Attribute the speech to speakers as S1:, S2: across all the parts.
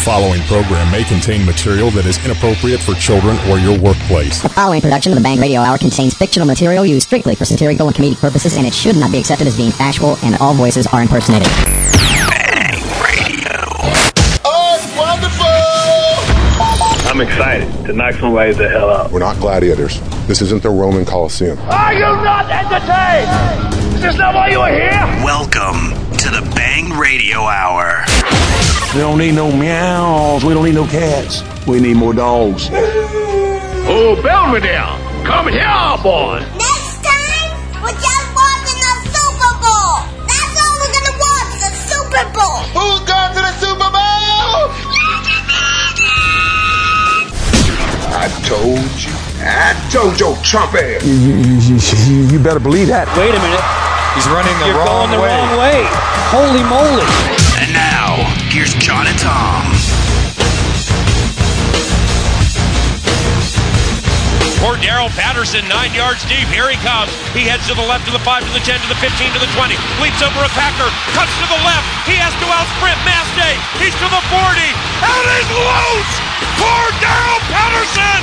S1: following program may contain material that is inappropriate for children or your workplace.
S2: The following production of the Bang Radio Hour contains fictional material used strictly for satirical and comedic purposes, and it should not be accepted as being factual, and all voices are impersonated.
S3: Bang Radio.
S4: Oh, it's wonderful!
S5: I'm excited to knock somebody the hell out.
S6: We're not gladiators. This isn't the Roman Colosseum.
S5: Are you not entertained? Is this not why you are here?
S3: Welcome to the Bang Radio Hour.
S7: We don't need no meows. We don't need no cats. We need more dogs.
S5: Oh, Belvedere, come here, boy.
S8: Next time, we're just watching the Super Bowl. That's all we're gonna watch, the Super Bowl.
S4: Who's going to the Super Bowl?
S6: I told your Trump ass.
S7: You better believe that.
S9: Wait a minute.
S10: He's running the wrong way.
S9: You're going the wrong way. Holy moly.
S3: And now, here's John and Tom.
S11: For Darrell Patterson, 9 yards deep. Here he comes. He heads to the left, to the 5, to the 10, to the 15, to the 20. Leaps over a Packer. Cuts to the left. He has to out-sprint Mastay. He's to the 40. And he's loose for Darrell Patterson.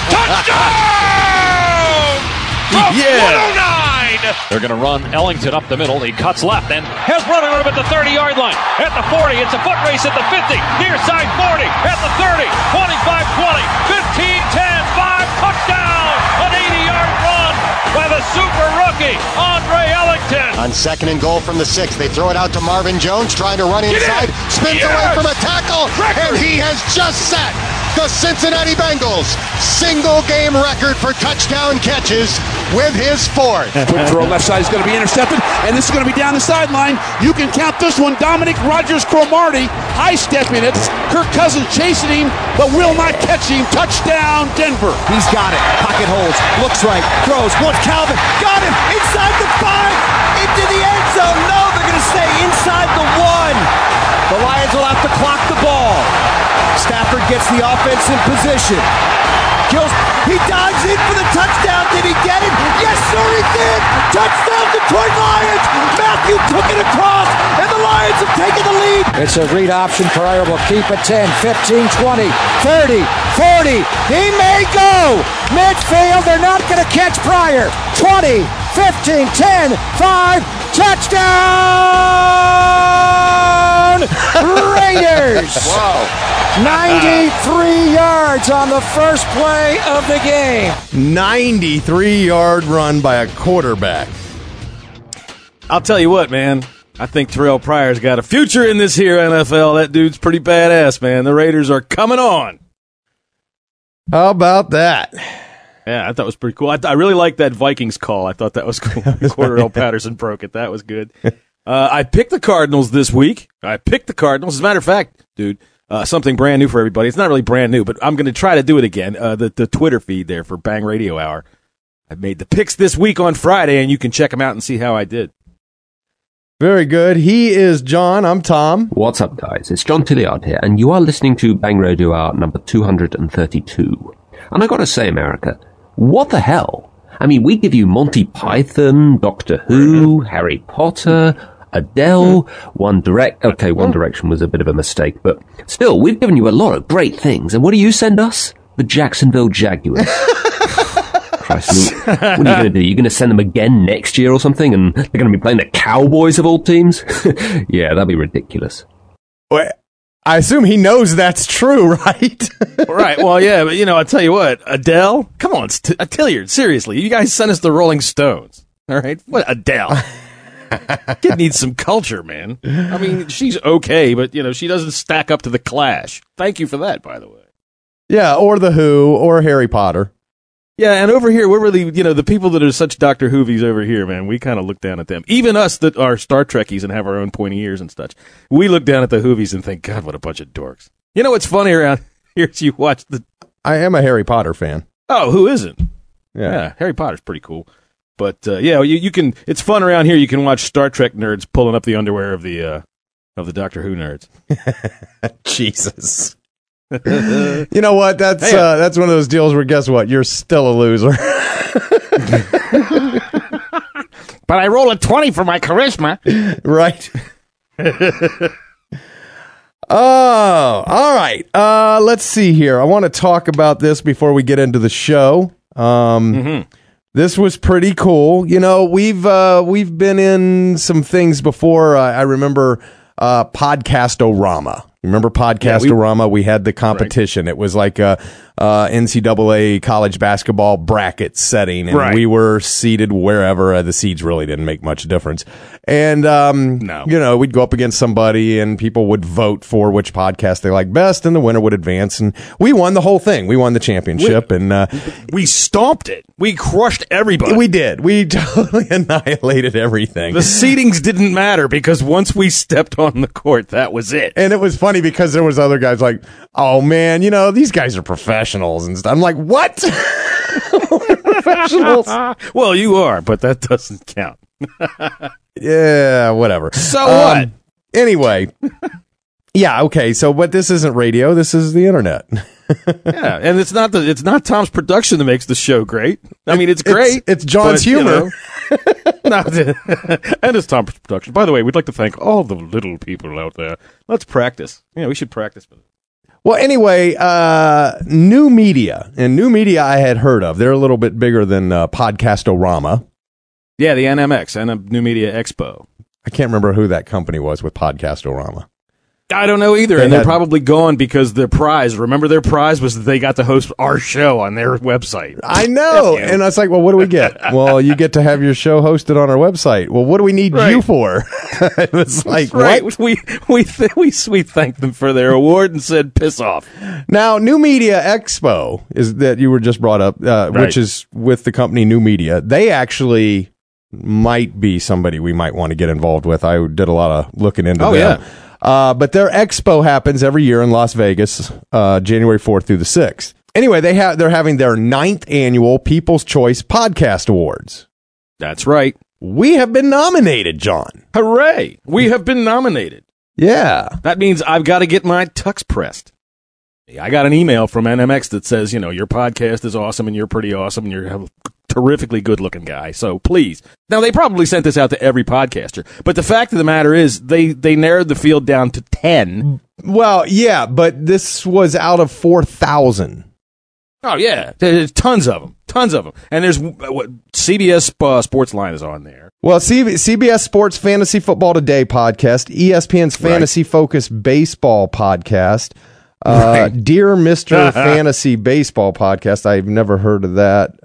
S11: Touchdown! From 109.
S12: They're going to run Ellington up the middle. He cuts left and has running room at the 30-yard line. At the 40, it's a foot race at the 50. Near side 40, at the 30, 25-20, 15-10, 5, touchdown! An 80-yard run by the super rookie, Andre Ellington.
S13: On 2nd and goal from the 6, they throw it out to Marvin Jones, trying to run inside, spins away from a tackle, and he has just set the Cincinnati Bengals single-game record for touchdown catches with his 4th.
S7: Quick throw left side is going to be intercepted, and this is going to be down the sideline. You can count this one. Dominic Rodgers-Cromartie high-stepping it. Kirk Cousins chasing him, but will not catch him. Touchdown, Denver.
S14: He's got it. Pocket holds. Looks right. Throws. Wants Calvin. Got him. Inside the 5. Into the end zone. No, they're going to stay inside the 1. The Lions will have to clock the ball. Stafford gets the offense in position. He dives in for the touchdown. Did he get it? Yes, sir, he did. Touchdown, Detroit Lions. Matthew took it across, and the Lions have taken the lead.
S15: It's a read option. Pryor will keep it 10, 15, 20, 30, 40. He may go. Midfield, they're not going to catch Pryor. 20, 15, 10, 5. Touchdown! Raiders!
S14: Wow.
S15: 93 yards on the first play of the game.
S16: 93-yard run by a quarterback.
S17: I'll tell you what, man. I think Terrell Pryor's got a future in this here NFL. That dude's pretty badass, man. The Raiders are coming on.
S16: How about that?
S17: Yeah, I thought it was pretty cool. I really liked that Vikings call. I thought that was cool. Cordell Patterson broke it. That was good. I picked the Cardinals this week. As a matter of fact, dude, something brand new for everybody. It's not really brand new, but I'm going to try to do it again. The Twitter feed there for Bang Radio Hour. I made the picks this week on Friday, and you can check them out and see how I did.
S16: Very good. He is John. I'm Tom.
S18: What's up, guys? It's John Tilliard here, and you are listening to Bang Radio Hour number 232. And I got to say, America, what the hell? I mean, we give you Monty Python, Doctor Who, Harry Potter, Adele, One Direction was a bit of a mistake, but still, we've given you a lot of great things. And what do you send us? The Jacksonville Jaguars. Christ, what are you going to do? You're going to send them again next year or something, and they're going to be playing the Cowboys of all teams? Yeah, that'd be ridiculous.
S16: Wait, I assume he knows that's true, right?
S17: Right. Well, yeah, but I'll tell you what, Adele, come on, Tilliard, seriously, you guys sent us the Rolling Stones. All right, what Adele? Kid needs some culture, man. I mean, she's okay, but she doesn't stack up to the Clash. Thank you for that, by the way.
S16: Yeah, or the Who, or Harry Potter.
S17: Yeah, and over here, we're really, the people that are such Dr. Whovies over here, man, we kind of look down at them. Even us that are Star Trekkies and have our own pointy ears and such, we look down at the Whovies and think, God, what a bunch of dorks. You know what's funny around here is you watch
S16: I am a Harry Potter fan.
S17: Oh, who isn't?
S16: Yeah,
S17: Harry Potter's pretty cool. But, you can, it's fun around here. You can watch Star Trek nerds pulling up the underwear of the Doctor Who nerds.
S16: Jesus. You know what? That's one of those deals where, guess what? You're still a loser.
S9: But I roll a 20 for my charisma.
S16: Right. Oh, all right. Let's see here. I want to talk about this before we get into the show. This was pretty cool. You know, we've been in some things before. I remember Podcast-O-Rama. Remember Podcast-O-Rama? We had the competition. Right. It was like a NCAA college basketball bracket setting, and we were seated wherever. The seeds really didn't make much difference. And, you know, we'd go up against somebody, and people would vote for which podcast they liked best, and the winner would advance. And we won the whole thing. We won the championship.
S17: We stomped it. We crushed everybody.
S16: We did. We totally annihilated everything.
S17: The seedings didn't matter because once we stepped on the court, that was it.
S16: And it was funny because there was other guys like, oh, man, you know, these guys are professionals and stuff. I'm like, what? Professionals?
S17: Well, you are, but that doesn't count.
S16: Yeah, whatever.
S17: So what?
S16: Anyway. Yeah, okay. So, but this isn't radio. This is the internet.
S17: Yeah, and it's not Tom's production that makes the show great. I mean, it's great.
S16: It's John's humor.
S17: You know, and it's Tom's production. By the way, we'd like to thank all the little people out there. Let's practice. Yeah, we should practice for this.
S16: Well, anyway, New Media. And New Media I had heard of. They're a little bit bigger than Podcast-O-Rama.
S17: Yeah, the NMX, and New Media Expo.
S16: I can't remember who that company was with Podcast-O-Rama.
S17: I don't know either, and they're probably gone because their prize, remember their prize was that they got to host our show on their website.
S16: I know, and I was like, well, what do we get? Well, you get to have your show hosted on our website. Well, what do we need you for? It was like, what?
S17: We thanked them for their award and said, piss off.
S16: Now, New Media Expo is that you were just brought up, which is with the company New Media. They actually might be somebody we might want to get involved with. I did a lot of looking into them.
S17: Yeah.
S16: But their expo happens every year in Las Vegas, January 4th through the 6th. Anyway, they're having their 9th annual People's Choice Podcast Awards.
S17: That's right.
S16: We have been nominated, John.
S17: Hooray! We have been nominated.
S16: Yeah.
S17: That means I've got to get my tux pressed. I got an email from NMX that says, you know, your podcast is awesome and you're pretty awesome and you're a terrifically good-looking guy. So please. Now, they probably sent this out to every podcaster. But the fact of the matter is they narrowed the field down to 10.
S16: Well, yeah, but this was out of 4,000.
S17: Oh, yeah. There's tons of them. Tons of them. And there's CBS Sportsline is on there.
S16: Well, CBS Sports Fantasy Football Today podcast, ESPN's Fantasy Focus Baseball podcast, Dear Mr. Fantasy Baseball podcast. I've never heard of that.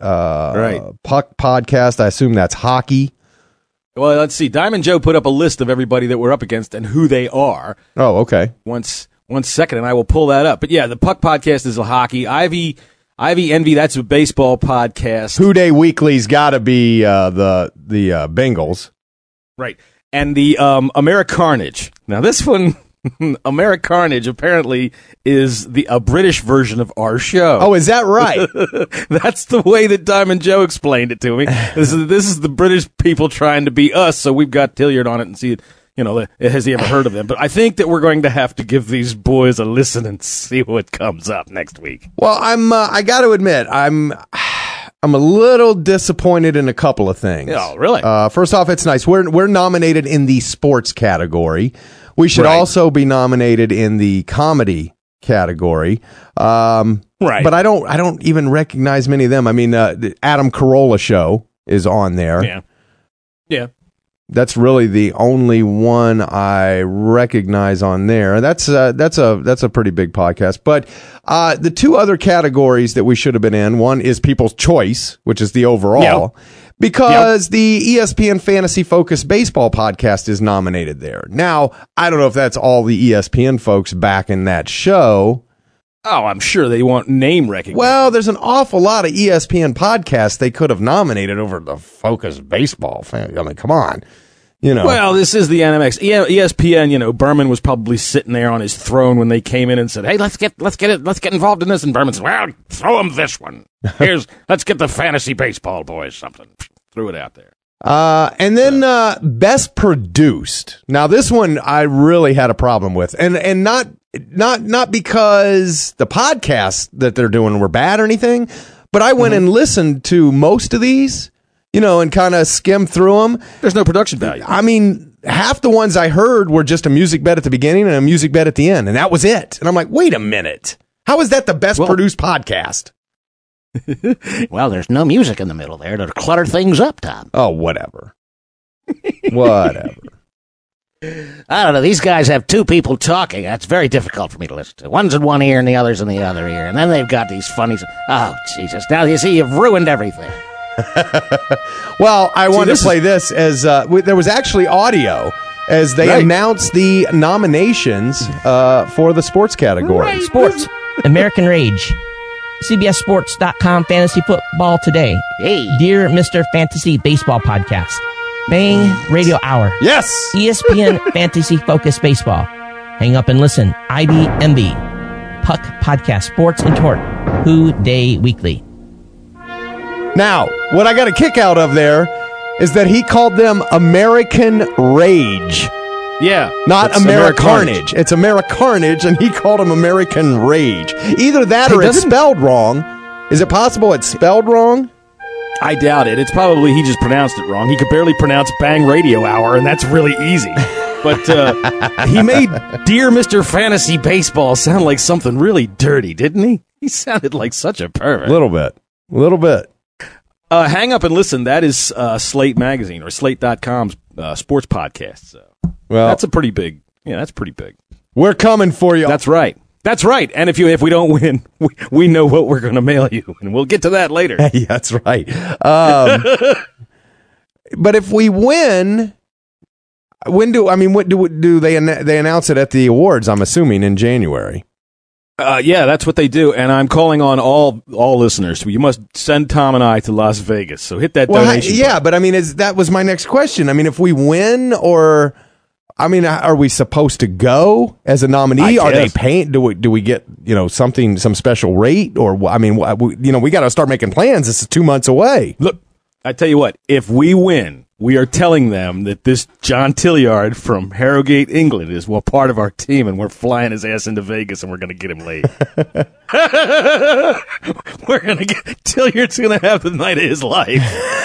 S16: Puck podcast. I assume that's hockey.
S17: Well, let's see. Diamond Joe put up a list of everybody that we're up against and who they are.
S16: Oh, okay.
S17: One second, and I will pull that up. But yeah, the Puck podcast is a hockey. Ivy Envy, that's a baseball podcast.
S16: Who Day Weekly's got to be the Bengals.
S17: Right. And the AmeriCarnage. Now, this one... AmeriCarnage apparently is a British version of our show.
S16: Oh, is that right?
S17: That's the way that Diamond Joe explained it to me. This is the British people trying to be us, so we've got Tilliard on it and see, you know, has he ever heard of them? But I think that we're going to have to give these boys a listen and see what comes up next week.
S16: Well, I got to admit, I'm a little disappointed in a couple of things.
S17: Oh, really?
S16: First off, it's nice. We're nominated in the sports category. We should also be nominated in the comedy category. But I don't even recognize many of them. I mean, the Adam Carolla show is on there.
S17: Yeah. Yeah.
S16: That's really the only one I recognize on there. That's a pretty big podcast. But the two other categories that we should have been in, one is People's Choice, which is the overall. Yep. Because the ESPN Fantasy Focus Baseball podcast is nominated there. Now, I don't know if that's all the ESPN folks back in that show.
S17: Oh, I'm sure they want name recognition.
S16: Well, there's an awful lot of ESPN podcasts they could have nominated over the Focus Baseball fan. I mean, come on. You know.
S17: Well, this is the NMX. ESPN, you know, Berman was probably sitting there on his throne when they came in and said, "Hey, let's get involved in this." And Berman said, "Well, throw him this one. Let's get the fantasy baseball boys something." Threw it out there.
S16: And then best produced. Now this one I really had a problem with, and not because the podcasts that they're doing were bad or anything, but I went and listened to most of these. You know, and kind of skim through them.
S17: There's no production value.
S16: I mean, half the ones I heard were just a music bed at the beginning and a music bed at the end, and that was it. And I'm like, wait a minute. How is that the best produced podcast?
S10: Well, there's no music in the middle there to clutter things up, Tom.
S16: Oh, whatever. Whatever.
S10: I don't know. These guys have two people talking. That's very difficult for me to listen to. One's in one ear and the other's in the other ear. And then they've got these funny... Oh, Jesus. Now you see, you've ruined everything.
S16: Well, I wanted to play this as... there was actually audio as they announced the nominations for the sports category.
S19: Sports. American Rage. CBSSports.com Fantasy Football Today.
S10: Hey.
S19: Dear Mr. Fantasy Baseball Podcast. Bang Radio Hour.
S16: Yes.
S19: ESPN Fantasy Focus Baseball. Hang up and listen. IBMB. Puck Podcast. Sports and Torque. Who Day Weekly.
S16: Now, what I got a kick out of there is that he called them American Rage.
S17: Yeah.
S16: Not Americarnage. It's Americarnage, and he called them American Rage. Either that or it's spelled wrong. Is it possible it's spelled wrong?
S17: I doubt it. It's probably he just pronounced it wrong. He could barely pronounce Bang Radio Hour, and that's really easy. But he made Dear Mr. Fantasy Baseball sound like something really dirty, didn't he? He sounded like such a pervert.
S16: A little bit.
S17: Hang up and listen. That is Slate Magazine or Slate.com's sports podcast. So that's a pretty big. Yeah, that's pretty big.
S16: We're coming for you.
S17: That's right. That's right. And if we don't win, we know what we're going to mail you, and we'll get to that later.
S16: Yeah, that's right. But if we win, what do they announce it at the awards? I'm assuming in January.
S17: Yeah, that's what they do, and I'm calling on all listeners. You must send Tom and I to Las Vegas. So hit that donation.
S16: Yeah, but that was my next question. I mean, if we win, or are we supposed to go as a nominee? Are they paying? Do we get some special rate? Or we got to start making plans. This is 2 months away.
S17: Look, I tell you what. If we win, we are telling them that this John Tilliard from Harrogate, England, is part of our team, and we're flying his ass into Vegas, and we're going to get him laid. We're going to get Tilliard's going to have the night of his life.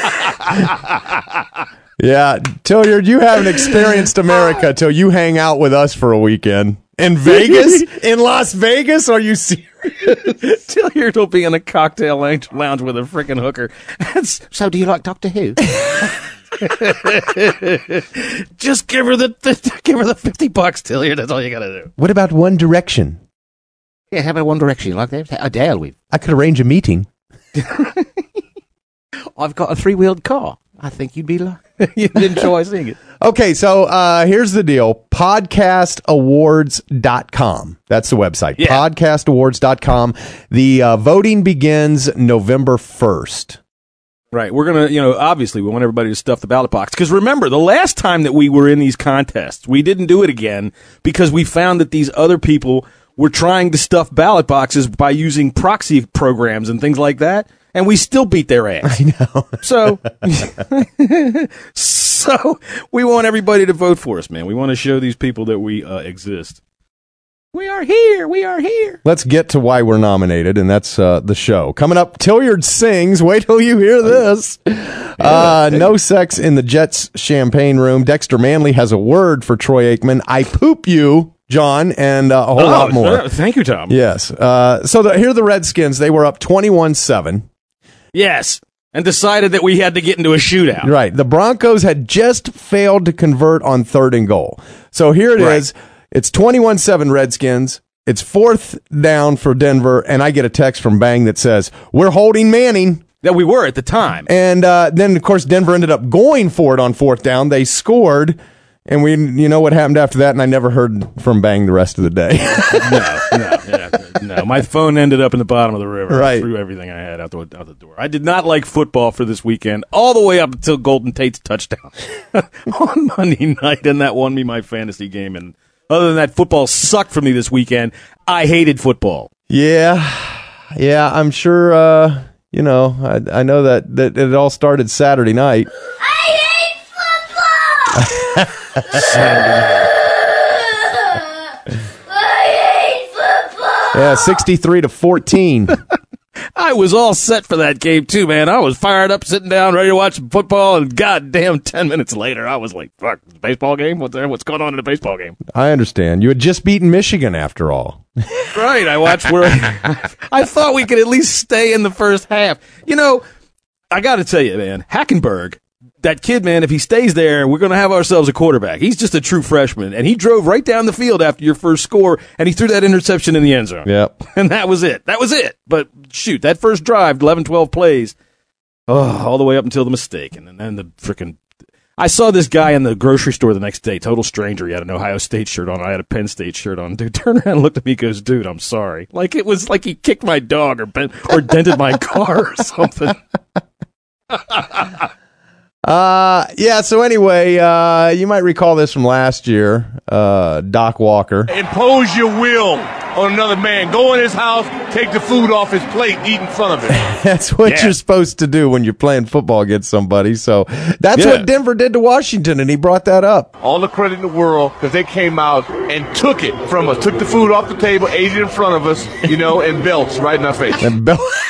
S16: Yeah, Tilliard, you haven't experienced America till you hang out with us for a weekend. In Vegas? In Las Vegas? Are you serious?
S17: Tilliard will be in a cocktail lounge with a freaking hooker.
S10: So do you like Doctor Who?
S17: Just give her the $50, Tilliard. That's all you got to do.
S16: What about One Direction?
S10: Yeah, how about One Direction? You like that? Adele,
S16: I could arrange a meeting.
S10: I've got a 3-wheeled car. I think you'd enjoy seeing it.
S16: Okay, so here's the deal. Podcastawards.com. That's the website. Yeah. Podcastawards.com. The voting begins November 1st.
S17: Right. We're going to, obviously we want everybody to stuff the ballot box. Because remember, the last time that we were in these contests, we didn't do it again because we found that these other people were trying to stuff ballot boxes by using proxy programs and things like that. And we still beat their ass.
S16: I know.
S17: So we want everybody to vote for us, man. We want to show these people that we exist. We are here. We are here.
S16: Let's get to why we're nominated, and that's the show. Coming up, Tilliard sings. Wait till you hear this. No sex in the Jets champagne room. Dexter Manley has a word for Troy Aikman. I poop you, John, and a whole lot more.
S17: Thank you, Tom.
S16: Yes. Here are the Redskins. They were up 21-7.
S17: Yes, and decided that we had to get into a shootout.
S16: Right. The Broncos had just failed to convert on 3rd and goal. So here it is. It's 21-7 Redskins. It's 4th down for Denver, and I get a text from Bang that says, we're holding Manning.
S17: That we were at the time.
S16: And then, of course, Denver ended up going for it on 4th down. They scored, and you know what happened after that, and I never heard from Bang the rest of the day.
S17: No. My phone ended up in the bottom of the river.
S16: Right.
S17: I threw everything I had out the door. I did not like football for this weekend, all the way up until Golden Tate's touchdown on Monday night, and that won me my fantasy game. And other than that, football sucked for me this weekend. I hated football.
S16: Yeah, I'm sure, I know that it all started Saturday night.
S8: I hate football!
S16: Yeah, 63-14.
S17: I was all set for that game, too, man. I was fired up, sitting down, ready to watch football, and goddamn 10 minutes later, I was like, fuck, baseball game? What's going on in the baseball game?
S16: I understand. You had just beaten Michigan, after all.
S17: Right, I watched where I thought we could at least stay in the first half. You know, I got to tell you, man, Hackenberg, that kid, man, if he stays there, we're going to have ourselves a quarterback. He's just a true freshman, and he drove right down the field after your first score, and he threw that interception in the end zone.
S16: Yep.
S17: And that was it. That was it. But, shoot, that first drive, 11, 12 plays, all the way up until the mistake. And then the freaking... I saw this guy in the grocery store the next day, total stranger. He had an Ohio State shirt on. I had a Penn State shirt on. Dude turned around and looked at me and goes, dude, I'm sorry. Like, it was like he kicked my dog or dented my car or something.
S16: Yeah, so anyway, you might recall this from last year, Doc Walker.
S4: Impose your will on another man. Go in his house, take the food off his plate, eat in front of him.
S16: That's what you're supposed to do when you're playing football against somebody. So that's what Denver did to Washington, and he brought that up.
S4: All the credit in the world, because they came out and took it from us, took the food off the table, ate it in front of us, and belts right in our face.
S16: And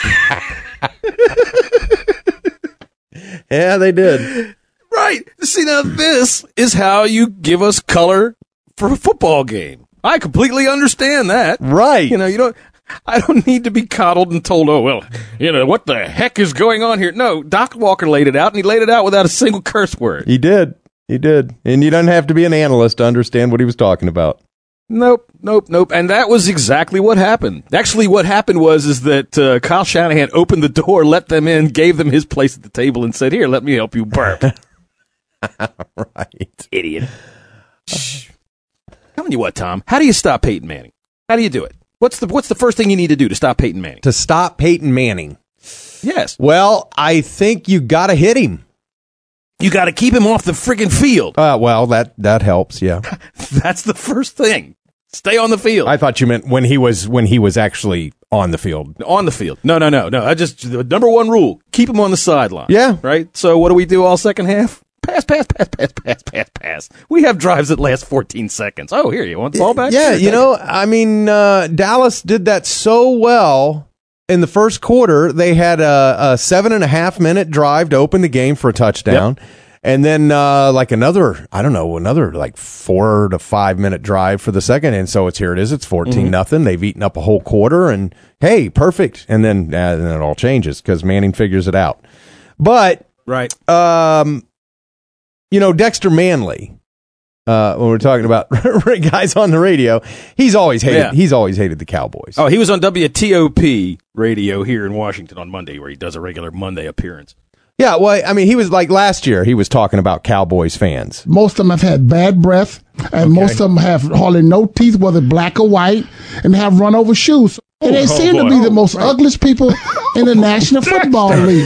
S16: yeah, they did.
S17: Right. See, now this is how you give us color for a football game. I completely understand that.
S16: Right.
S17: I don't need to be coddled and told, what the heck is going on here? No, Doc Walker laid it out, and he laid it out without a single curse word.
S16: He did. And you don't have to be an analyst to understand what he was talking about.
S17: Nope. And that was exactly what happened. Actually, what happened is that Kyle Shanahan opened the door, let them in, gave them his place at the table, and said, here, let me help you burp.
S16: Right.
S17: Idiot. Telling you what, Tom, how do you stop Peyton Manning? How do you do it? What's the first thing you need to do to stop Peyton Manning?
S16: To stop Peyton Manning?
S17: Yes.
S16: Well, I think you got to hit him.
S17: You got to keep him off the friggin' field.
S16: Well, that helps, yeah.
S17: That's the first thing. Stay on the field.
S16: I thought you meant when he was actually on the field.
S17: On the field. No. The number one rule, keep him on the sideline.
S16: Yeah.
S17: Right? So what do we do all second half? Pass. We have drives that last 14 seconds. Oh, here, you want the ball back?
S16: Yeah, Dallas did that so well in the first quarter. They had a 7.5 minute drive to open the game for a touchdown. Yep. And then another 4 to 5 minute drive for the second. And so it's 14-0. They've eaten up a whole quarter, and hey, perfect. And then it all changes because Manning figures it out. But
S17: right.
S16: Dexter Manley, when we're talking about guys on the radio, he's always hated the Cowboys.
S17: Oh, he was on WTOP radio here in Washington on Monday, where he does a regular Monday appearance.
S16: Yeah, well, he was like last year, he was talking about Cowboys fans.
S20: Most of them have had bad breath, and most of them have hardly no teeth, whether black or white, and have run over shoes. And they seem to be the most ugliest people in the National Football League.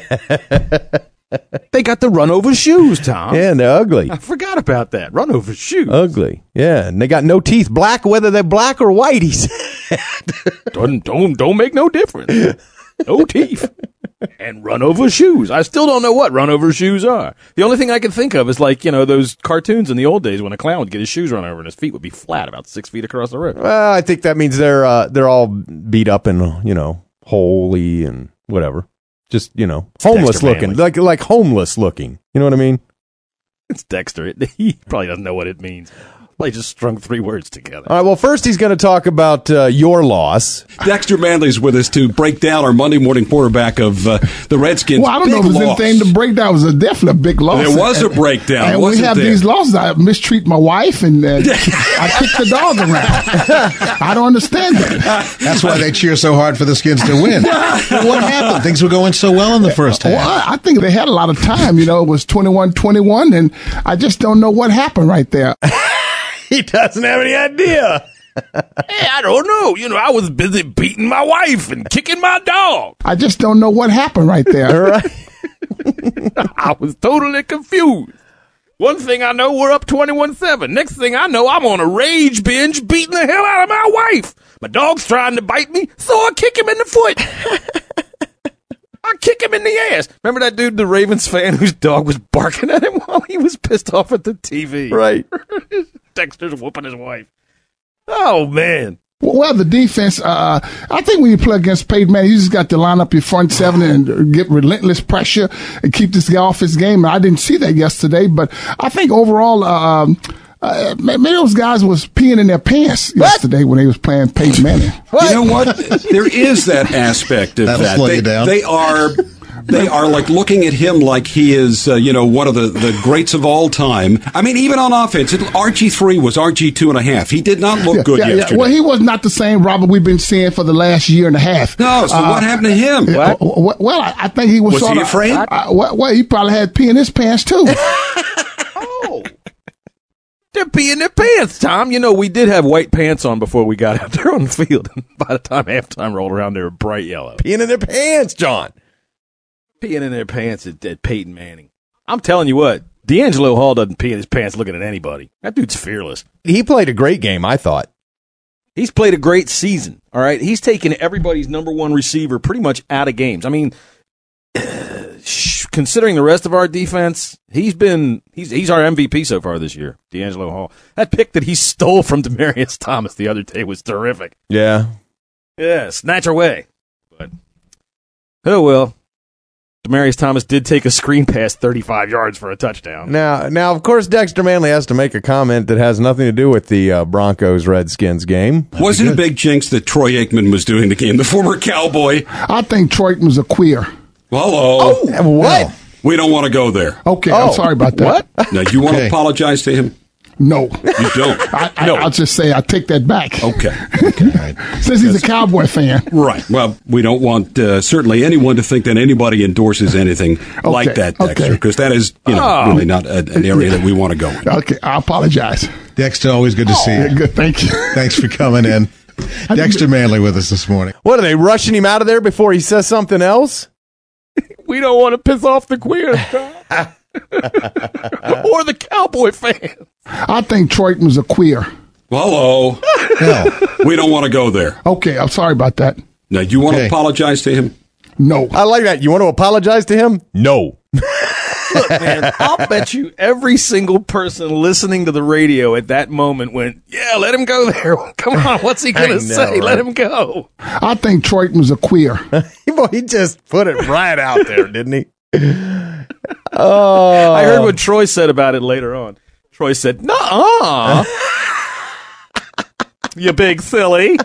S17: They got the run over shoes, Tom.
S16: Yeah, and they're ugly.
S17: I forgot about that. Run over shoes.
S16: Ugly. Yeah, and they got no teeth. Black, whether they're black or white, he said.
S17: Don't make no difference. No teeth. And run over shoes. I still don't know what run over shoes are. The only thing I can think of is those cartoons in the old days when a clown would get his shoes run over and his feet would be flat about 6 feet across the road.
S16: Well, I think that means they're all beat up and, holy and whatever. Just, homeless looking. Like homeless looking. You know what I mean?
S17: It's Dexter. He probably doesn't know what it means. Well, he just strung 3 words together.
S16: All right, well, first he's going to talk about your loss.
S21: Dexter Manley's with us to break down our Monday morning quarterback of the Redskins.
S20: Well, I don't know if there's anything to break down. It was definitely a big loss.
S21: There was a breakdown.
S20: And we have these losses. I mistreat my wife, and I kick the dog around. I don't understand that.
S22: That's why they cheer so hard for the Skins to win. What happened? Things were going so well in the first half.
S20: Well, I think they had a lot of time. It was 21-21, and I just don't know what happened right there.
S16: He doesn't have any idea.
S17: Hey, I don't know. I was busy beating my wife and kicking my dog.
S20: I just don't know what happened right there.
S16: Right.
S17: I was totally confused. One thing I know, we're up 21-7. Next thing I know, I'm on a rage binge beating the hell out of my wife. My dog's trying to bite me, so I kick him in the foot. I kick him in the ass. Remember that dude, the Ravens fan, whose dog was barking at him while he was pissed off at the TV?
S16: Right.
S17: Dexter's whooping his wife. Oh, man.
S20: Well, the defense, I think when you play against Peyton Manning, you just got to line up your front seven and get relentless pressure and keep this guy off his game. I didn't see that yesterday, but I think overall, maybe those guys was peeing in their pants yesterday when they was playing Peyton Manning.
S21: You know what? There is that aspect of
S22: That'll
S21: that.
S22: slow you down.
S21: They are like looking at him like he is, one of the greats of all time. I mean, even on offense, RG3 was RG2.5. He did not look good yesterday.
S20: Yeah. Well, he was not the same Robert we've been seeing for the last year and a half.
S21: No, so what happened to him?
S20: Well, I think he was
S21: he afraid?
S20: Well, he probably had pee in his pants, too.
S17: They're peeing their pants, Tom. You know, we did have white pants on before we got out there on the field. And by the time halftime rolled around, they were bright yellow.
S16: Peeing in their pants, John.
S17: Peeing in their pants at Peyton Manning. I'm telling you what, D'Angelo Hall doesn't pee in his pants looking at anybody. That dude's fearless.
S16: He played a great game, I thought.
S17: He's played a great season, all right? He's taken everybody's number one receiver pretty much out of games. I mean, considering the rest of our defense, he's our MVP so far this year, D'Angelo Hall. That pick that he stole from Demaryius Thomas the other day was terrific.
S16: Yeah.
S17: Yeah, snatch away. But, oh well. Demaryius Thomas did take a screen pass 35 yards for a touchdown.
S16: Now, of course, Dexter Manley has to make a comment that has nothing to do with the Broncos-Redskins game.
S21: Was it a big jinx that Troy Aikman was doing the game, the former Cowboy?
S20: I think Troy Aikman was a queer.
S21: Hello.
S16: Oh, what?
S21: No, we don't want to go there.
S20: Okay, I'm sorry about that.
S21: What? Now, you want to apologize to him?
S20: No.
S21: You don't?
S20: No. I'll just say I take that back.
S21: Okay.
S20: Since he's a Cowboy fan.
S21: Right. Well, we don't want certainly anyone to think that anybody endorses anything like that, Dexter, because that is really not an area that we want to go in.
S20: Okay, I apologize.
S22: Dexter, always good to see you.
S20: Good, thank you.
S22: Thanks for coming in. Dexter Manley with us this morning.
S16: What, are they rushing him out of there before he says something else?
S17: We don't want to piss off the queers, or the Cowboy fans.
S20: I think Troy was a queer.
S21: Hello. We don't want to go there.
S20: Okay, I'm sorry about that.
S21: Now, you want to apologize to him?
S20: No.
S16: I like that. You want to apologize to him? No.
S17: Look, man, I'll bet you every single person listening to the radio at that moment went, yeah, let him go there. Come on, what's he going to say? Right? Let him go.
S20: I think Troy was a queer.
S16: He just put it right out there, didn't he?
S17: I heard what Troy said about it later on. Troy said, "Nuh-uh, you big silly."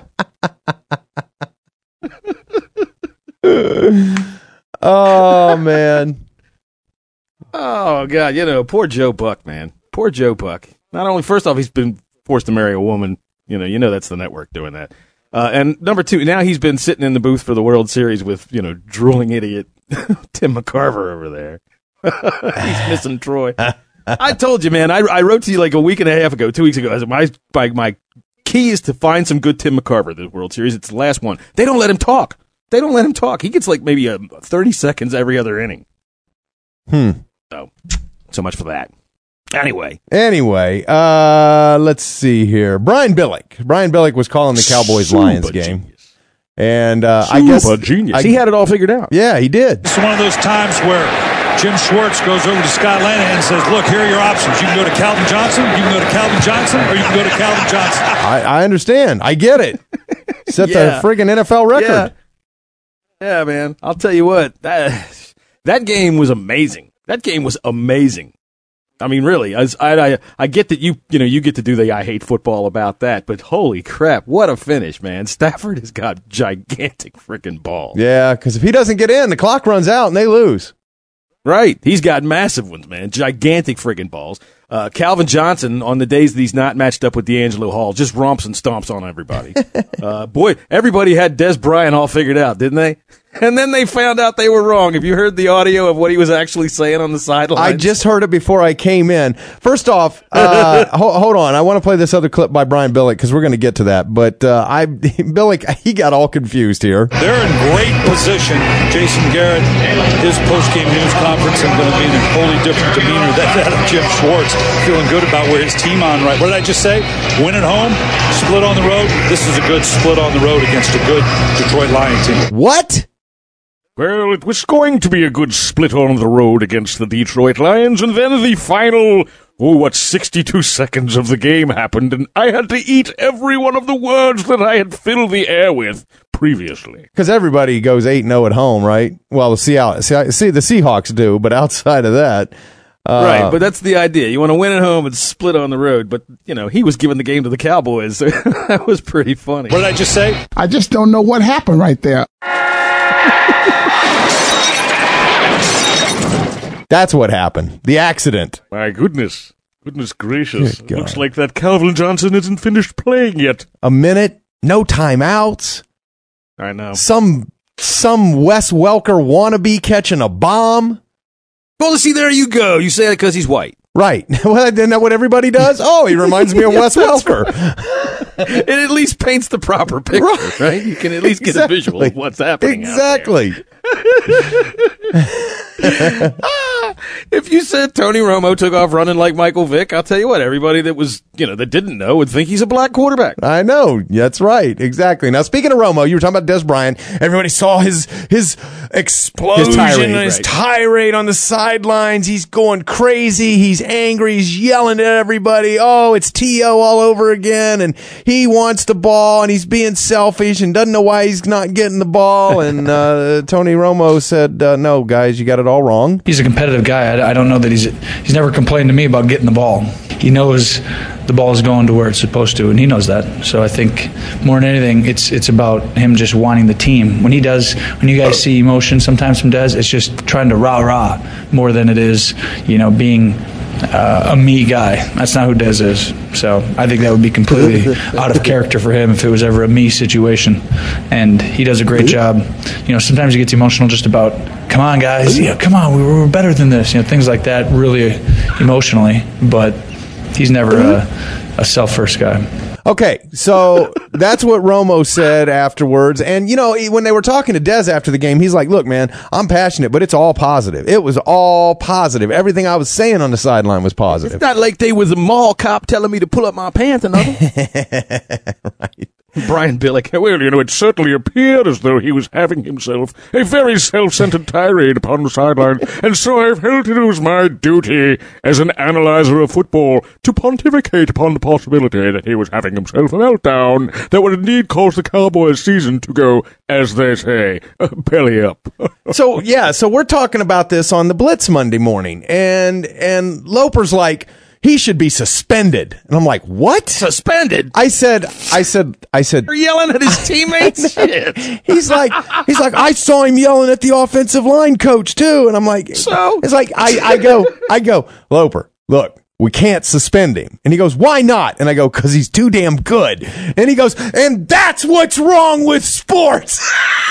S16: Oh man.
S17: Oh God, poor Joe Buck, man. Poor Joe Buck. Not only, first off, he's been forced to marry a woman. You know that's the network doing that. And number two, now he's been sitting in the booth for the World Series with drooling idiot Tim McCarver over there. He's missing Troy. I told you, man. I wrote to you like a week and a half ago, 2 weeks ago. I said, my key is to find some good Tim McCarver, the World Series. It's the last one. They don't let him talk. He gets like maybe 30 seconds every other inning. So much for that. Anyway,
S16: let's see here. Brian Billick was calling the Cowboys-Lions game.
S17: Genius.
S16: And I guess
S17: genius. He had it all figured out.
S16: Yeah, he did.
S1: It's one of those times where Jim Schwartz goes over to Scott Lanahan and says, look, here are your options. You can go to Calvin Johnson, you can go to Calvin Johnson, or you can go to Calvin Johnson.
S16: I understand. I get it. Set the friggin' NFL record.
S17: Yeah, man. I'll tell you what. That game was amazing. I mean, really, I get that you get to do the I hate football about that, but holy crap, what a finish, man. Stafford has got gigantic freaking balls.
S16: Yeah, because if he doesn't get in, the clock runs out and they lose.
S17: Right. He's got massive ones, man. Gigantic friggin' balls. Calvin Johnson, on the days that he's not matched up with D'Angelo Hall, just romps and stomps on everybody. Boy, everybody had Des Bryant all figured out, didn't they? And then they found out they were wrong. Have you heard the audio of what he was actually saying on the sideline?
S16: I just heard it before I came in. First off, hold on. I want to play this other clip by Brian Billick because we're going to get to that. But Billick, he got all confused here.
S1: They're in great position. Jason Garrett, his post-game news conference is going to be in a wholly different demeanor than that of Jim Schwartz, feeling good about where his team on right. What did I just say? Win at home, split on the road. This is a good split on the road against a good Detroit Lions team.
S16: What?
S12: Well, it was going to be a good split on the road against the Detroit Lions, and then the final what 62 seconds of the game happened, and I had to eat every one of the words that I had filled the air with previously.
S16: Because everybody goes 8-0 at home, right? Well, the Seahawks do, but outside of that...
S17: right, but that's the idea. You want to win at home and split on the road. But, he was giving the game to the Cowboys. So that was pretty funny.
S1: What did I just say?
S20: I just don't know what happened right there.
S16: That's what happened. The accident.
S12: My goodness. Goodness gracious. Looks like that Calvin Johnson isn't finished playing yet.
S16: A minute, no timeouts.
S17: I know.
S16: Some Wes Welker wannabe catching a bomb.
S17: Well, see, there you go. You say that because he's white.
S16: Right. Well, isn't that what everybody does? Oh, he reminds me of Wes Welker.
S17: It at least paints the proper picture, right? You can at least get a visual of what's happening.
S16: Exactly.
S17: If you said Tony Romo took off running like Michael Vick, I'll tell you what, everybody that was, that didn't know would think he's a black quarterback.
S16: I know. That's right. Exactly. Now, speaking of Romo, you were talking about Des Bryant. Everybody saw his explosion, his tirade on the sidelines. He's going crazy. He's angry. He's yelling at everybody. Oh, it's T.O. all over again. And he wants the ball, and he's being selfish and doesn't know why he's not getting the ball. And Tony Romo said, no, guys, you got it all wrong.
S2: He's a competitive guy. I don't know that he's never complained to me about getting the ball. He knows the ball is going to where it's supposed to, and he knows that. So I think more than anything, it's about him just wanting the team. When you guys see emotion sometimes from Des, it's just trying to rah-rah more than it is, being a me guy. That's not who Des is. So I think that would be completely out of character for him if it was ever a me situation. And he does a great job. Sometimes he gets emotional just about, come on, guys, come on, we're better than this. Things like that, really emotionally. But he's never a self-first guy.
S16: Okay, so that's what Romo said afterwards. And, when they were talking to Des after the game, he's like, look, man, I'm passionate, but it's all positive. It was all positive. Everything I was saying on the sideline was positive.
S17: It's not like they was a mall cop telling me to pull up my pants or nothing.
S16: Right.
S12: Brian Billick. Well, it certainly appeared as though he was having himself a very self-centered tirade upon the sideline, and so I felt it was my duty as an analyzer of football to pontificate upon the possibility that he was having himself a meltdown that would indeed cause the Cowboys' season to go, as they say, belly up.
S16: So we're talking about this on the Blitz Monday morning, and Loper's like, he should be suspended. And I'm like, what?
S17: Suspended?
S16: I said.
S17: You're yelling at his teammates? Shit.
S16: He's like, I saw him yelling at the offensive line coach too. And I'm like,
S17: so?
S16: It's like, I go, Loper, look, we can't suspend him. And he goes, why not? And I go, because he's too damn good. And he goes, and that's what's wrong with sports.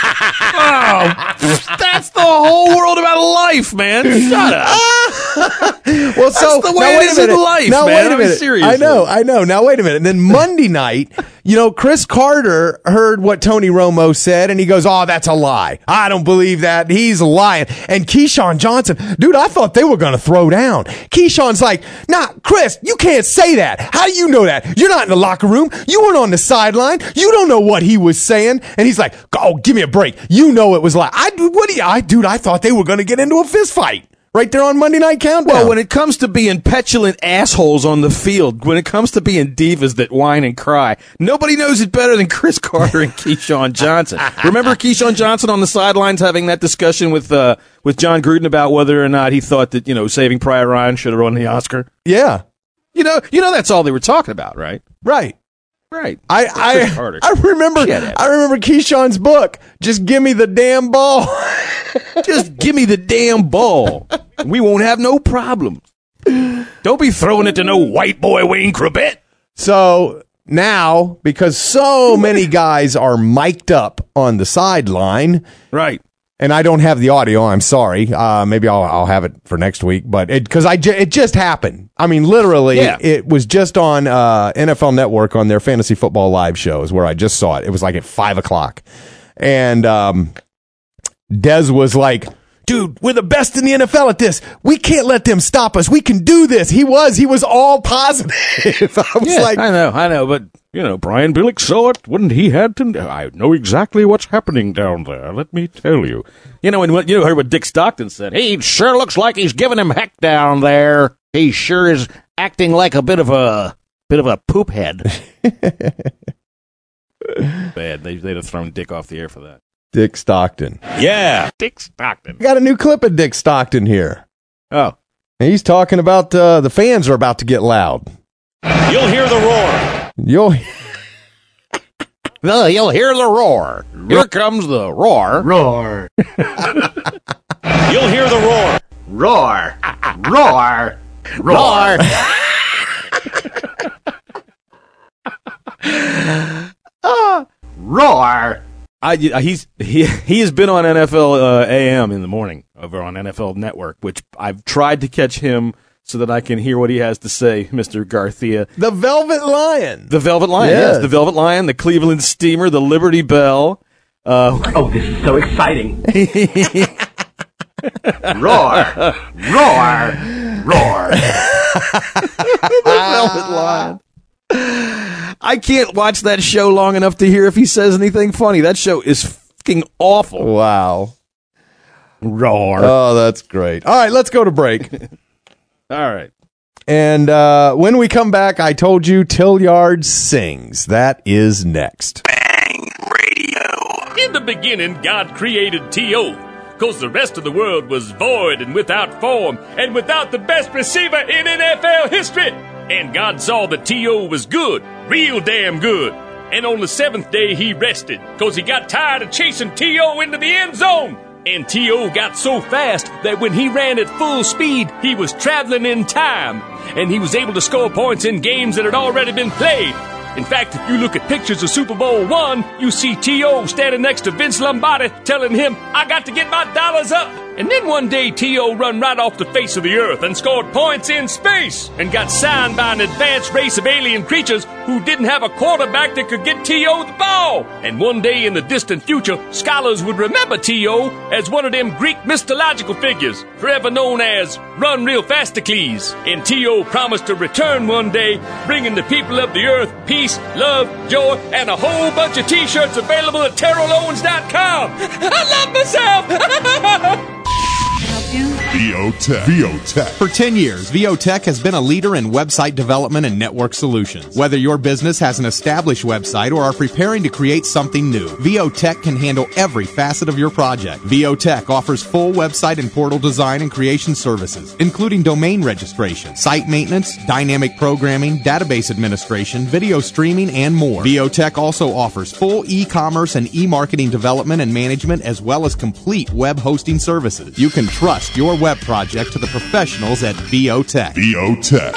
S17: That's the whole world about life, man. Shut up.
S16: Well, so
S17: that's the way it is in life,
S16: now,
S17: man.
S16: Wait a minute.
S17: Seriously.
S16: I know. Now, wait a minute. And then Monday night, Chris Carter heard what Tony Romo said, and he goes, oh, that's a lie. I don't believe that. He's lying. And Keyshawn Johnson, dude, I thought they were going to throw down. Keyshawn's like, nah, Chris, you can't say that. How do you know that? You're not in the locker room. You weren't on the sideline. You don't know what he was saying. And he's like, oh, give me a break. You know it was like, I thought they were going to get into a fist fight. Right there on Monday Night Countdown.
S17: Well, when it comes to being petulant assholes on the field, when it comes to being divas that whine and cry, nobody knows it better than Chris Carter and Keyshawn Johnson. Remember Keyshawn Johnson on the sidelines having that discussion with John Gruden about whether or not he thought that, Saving Private Ryan should have won the Oscar?
S16: Yeah.
S17: You know that's all they were talking about, right?
S16: Right.
S17: Right.
S16: I remember Keyshawn's book, Just Give Me the Damn Ball.
S17: Just give me the damn ball. We won't have no problems. Don't be throwing it to no white boy Wayne Corbett.
S16: So now, because so many guys are mic'd up on the sideline.
S17: Right.
S16: And I don't have the audio. I'm sorry. Maybe I'll have it for next week. But it just happened. I mean, literally, It was just on NFL Network on their Fantasy Football Live show is where I just saw it. It was like at 5:00, and Des was like, dude, we're the best in the NFL at this. We can't let them stop us. We can do this. He was all positive. I was like,
S12: I know, but Brian Billick saw it. Wouldn't he had to? I know exactly what's happening down there. Let me tell you.
S17: And you heard what Dick Stockton said.
S10: He sure looks like he's giving him heck down there. He sure is acting like a bit of a poop head.
S17: Bad. They'd have thrown Dick off the air for that.
S16: Dick Stockton.
S17: Yeah. Dick Stockton.
S16: I got a new clip of Dick Stockton here.
S17: Oh.
S16: He's talking about the fans are about to get loud.
S11: You'll hear the roar.
S10: You'll hear the roar. Here comes the roar.
S11: Roar. You'll hear the roar.
S10: Roar. Roar. Roar. Roar.
S17: He has been on NFL AM in the morning over on NFL Network, which I've tried to catch him so that I can hear what he has to say, Mr. Garcia.
S16: The Velvet Lion.
S17: The Velvet Lion, yes. The Velvet Lion, the Cleveland Steamer, the Liberty Bell.
S5: Oh, this is so exciting.
S10: Roar. Roar. Roar.
S17: The Velvet Lion. I can't watch that show long enough to hear if he says anything funny. That show is fucking awful.
S16: Wow.
S17: Roar.
S16: Oh, that's great. All right, let's go to break.
S17: All right.
S16: And when we come back, I told you Tillyard sings. That is next.
S3: Bang Radio.
S6: In the beginning, God created T.O., because the rest of the world was void and without form and without the best receiver in NFL history. And God saw that T.O. was good, real damn good. And on the seventh day, he rested, because he got tired of chasing T.O. into the end zone. And T.O. got so fast that when he ran at full speed, he was traveling in time. And he was able to score points in games that had already been played. In fact, if you look at pictures of Super Bowl I, you see T.O. standing next to Vince Lombardi telling him, I got to get my dollars up. And then one day, T.O. run right off the face of the earth and scored points in space and got signed by an advanced race of alien creatures who didn't have a quarterback that could get T.O. the ball. And one day in the distant future, scholars would remember T.O. as one of them Greek mythological figures, forever known as Run Real Fasticles. And T.O. promised to return one day, bringing the people of the earth peace, love, joy, and a whole bunch of T-shirts available at TerrellOwens.com. I love myself!
S23: VOTech. For 10 years, VOTech has been a leader in website development and network solutions. Whether your business has an established website or are preparing to create something new, VOTech can handle every facet of your project. VOTech offers full website and portal design and creation services, including domain registration, site maintenance, dynamic programming, database administration, video streaming, and more. VOTech also offers full e-commerce and e-marketing development and management, as well as complete web hosting services. You can trust your web project to the professionals at VOTech. VOTech.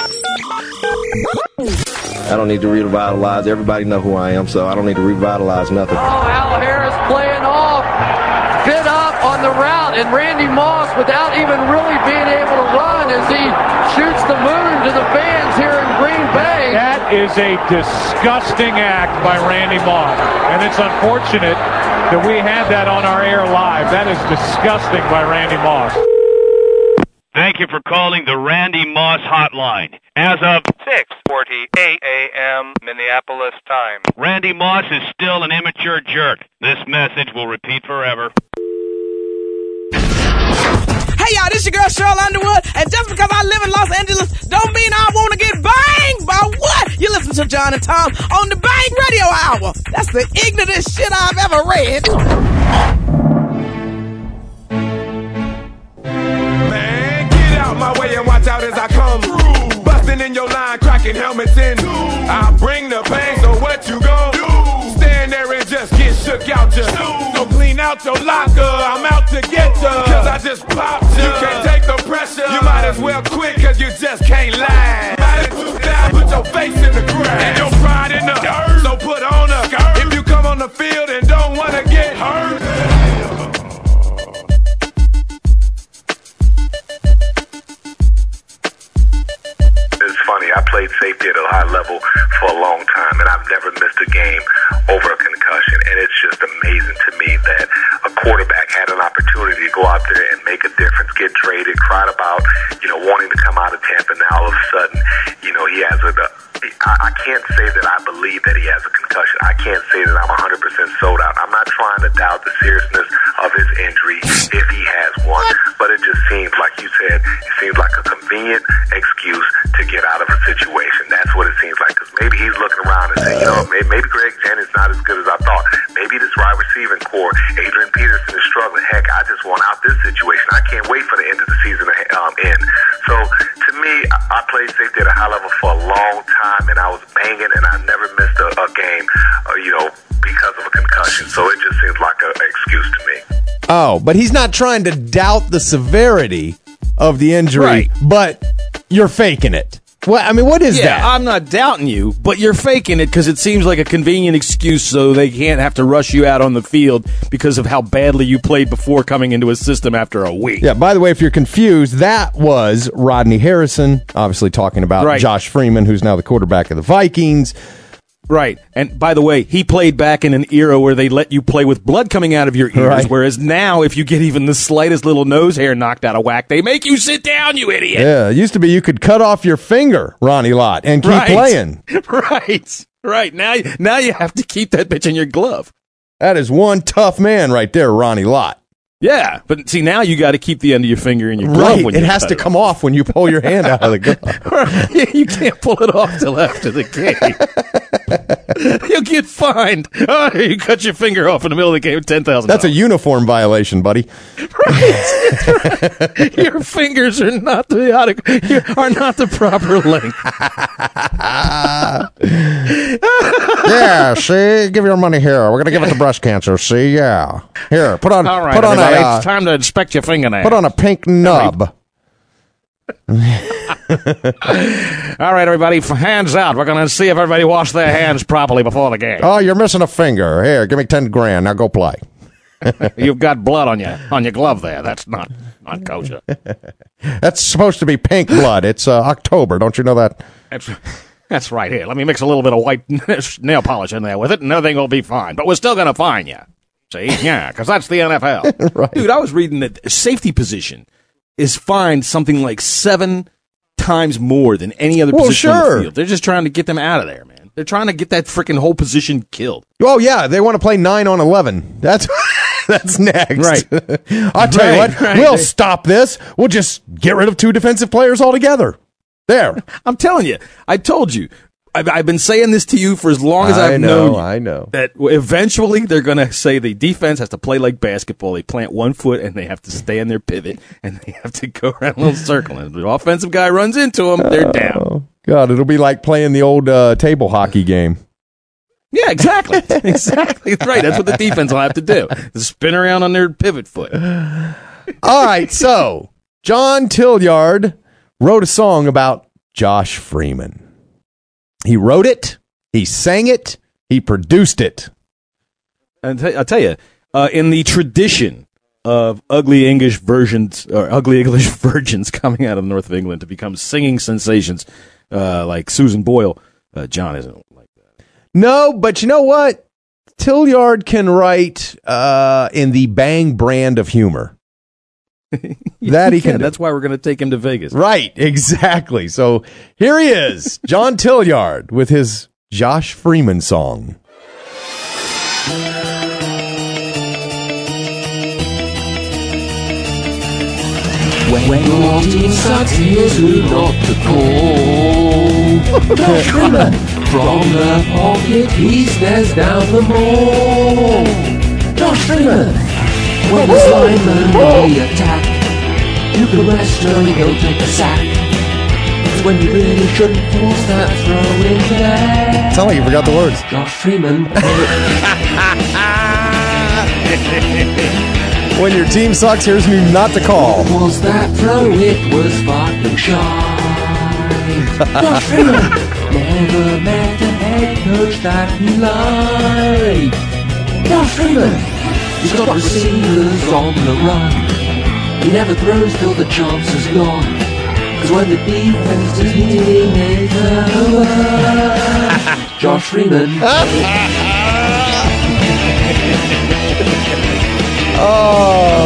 S24: I don't need to revitalize. Everybody know who I am, so I don't need to revitalize nothing.
S25: Oh, Al Harris playing off, fit up on the route, and Randy Moss, without even really being able to run, as he shoots the moon to the fans here in Green Bay.
S12: That is a disgusting act by Randy Moss, and it's unfortunate that we have that on our air live. That is disgusting by Randy Moss.
S26: Thank you for calling the Randy Moss hotline. As of 6:48 a.m. Minneapolis time, Randy Moss is still an immature jerk. This message will repeat forever.
S27: Hey y'all, this your girl Cheryl Underwood, and just because I live in Los Angeles don't mean I want to get banged by what? You listen to John and Tom on the Bang Radio Hour. That's the ignorantest shit I've ever read.
S28: Man, get out my way and watch out as I come through. Busting in your line, cracking helmets in. I bring the bang, so what you gon' do? Stand there and just get shook out ya. So clean out your locker, I'm out to get ya. Cause I just popped ya. You can't take the pressure. You might as well quit cause you just can't lie. Attitude down, put your face in the grass. And your pride in the dirt. So put on a skirt. If you come on the field and don't wanna get hurt.
S29: It's funny, I played safety at a high level for a long time, and I've never missed a game over a concussion, and it's just amazing to me that a quarterback had an opportunity to go out there and make a difference, get traded, cried about, wanting to come out of Tampa, now all of a sudden, he has I can't say that I believe that he has a concussion. I can't say that I'm 100% sold out. I'm not trying to doubt the seriousness of his injury if he has one, but it just seems like you said, it seems like a convenient excuse to get out of a situation. That's what it seems like. Because maybe he's looking around and saying, maybe Greg Jennings not as good as I thought. Maybe this wide receiving core, Adrian Peterson is struggling. Heck, I just want out this situation. I can't wait for the end of the season to end. So to me, I played safety at a high level for a long time, and I was banging, and I never missed a game, because of a concussion. So it just seems like an excuse to me.
S16: Oh, but he's not trying to doubt the severity of the injury,
S17: right.
S16: But you're faking it. What is that?
S17: I'm not doubting you, but you're faking it because it seems like a convenient excuse so they can't have to rush you out on the field because of how badly you played before coming into a system after a week.
S16: Yeah, by the way, if you're confused, that was Rodney Harrison, obviously talking about Josh Freeman, who's now the quarterback of the Vikings.
S17: Right. And by the way, he played back in an era where they let you play with blood coming out of your ears, whereas now if you get even the slightest little nose hair knocked out of whack, they make you sit down, you idiot.
S16: Yeah, it used to be you could cut off your finger, Ronnie Lott, and keep playing.
S17: Right. Now you have to keep that bitch in your glove.
S16: That is one tough man right there, Ronnie Lott.
S17: Yeah, but see, now you got to keep the end of your finger in your glove.
S16: Right, it has to come off when you pull your hand out of the glove.
S17: Yeah, you can't pull it off till after the game. You'll get fined. Oh, you cut your finger off in the middle of the game, $10,000.
S16: That's a uniform violation, buddy.
S17: Right. Your fingers are not the proper length.
S16: Yeah, see, give your money here. We're gonna give it to breast cancer. See, yeah. Here, put on.
S10: All right,
S16: put on a.
S10: it's time to inspect your fingernails.
S16: Put on a pink nub.
S10: All right, everybody, hands out. We're going to see if everybody washed their hands properly before the game.
S16: Oh, you're missing a finger. Here, give me $10,000. Now go play.
S10: You've got blood on your glove there. That's not kosher.
S16: That's supposed to be pink blood. It's October. Don't you know that?
S10: That's right. Here, let me mix a little bit of white nail polish in there with it, and everything will be fine. But we're still going to fine you. See? Yeah, because that's the NFL.
S16: Right.
S17: Dude, I was reading that safety position is fined something like 7 times more than any other position on the field. They're just trying to get them out of there, man. They're trying to get that freaking whole position killed.
S16: Oh, yeah. They want to play 9 on 11. That's next.
S17: Right.
S16: I'll tell you what. We'll stop this. We'll just get rid of 2 defensive players altogether. There.
S17: I'm telling you. I told you. I've been saying this to you for as long as I've known you.
S16: I know.
S17: That eventually they're going to say the defense has to play like basketball. They plant 1 foot and they have to stay in their pivot and they have to go around a little circle. And if the offensive guy runs into them, they're down.
S16: Oh, God, it'll be like playing the old table hockey game.
S17: Yeah, exactly. Exactly. Right. That's what the defense will have to do. Spin around on their pivot foot.
S16: All right. So John Tillyard wrote a song about Josh Freeman. He wrote it, he sang it, he produced it.
S17: And I'll tell you, in the tradition of ugly English virgins coming out of the north of England to become singing sensations like Susan Boyle, John isn't like that.
S16: No, but you know what? Tillyard can write in the Bang brand of humor. That he can do.
S17: That's why we're going to take him to Vegas.
S16: Right, exactly. So here he is, John Tillyard, with his Josh Freeman song.
S4: When your team sucks, here's who not to call. Josh Freeman, from the pocket, he stares down the ball. Josh Freeman. When the linemen really attack, you can rest early, go take a sack. It's when you really shouldn't force that throw in there.
S16: Sound like you forgot the words.
S4: Josh Freeman.
S16: When your team sucks, here's who not to call.
S4: Was that throw? It was fucking shy. Josh Freeman never met a head coach that he liked. Josh Freeman. He's got receivers on the run. He never throws till the chance is gone. Cause when the defense is hitting it over, Josh Freeman.
S16: Oh.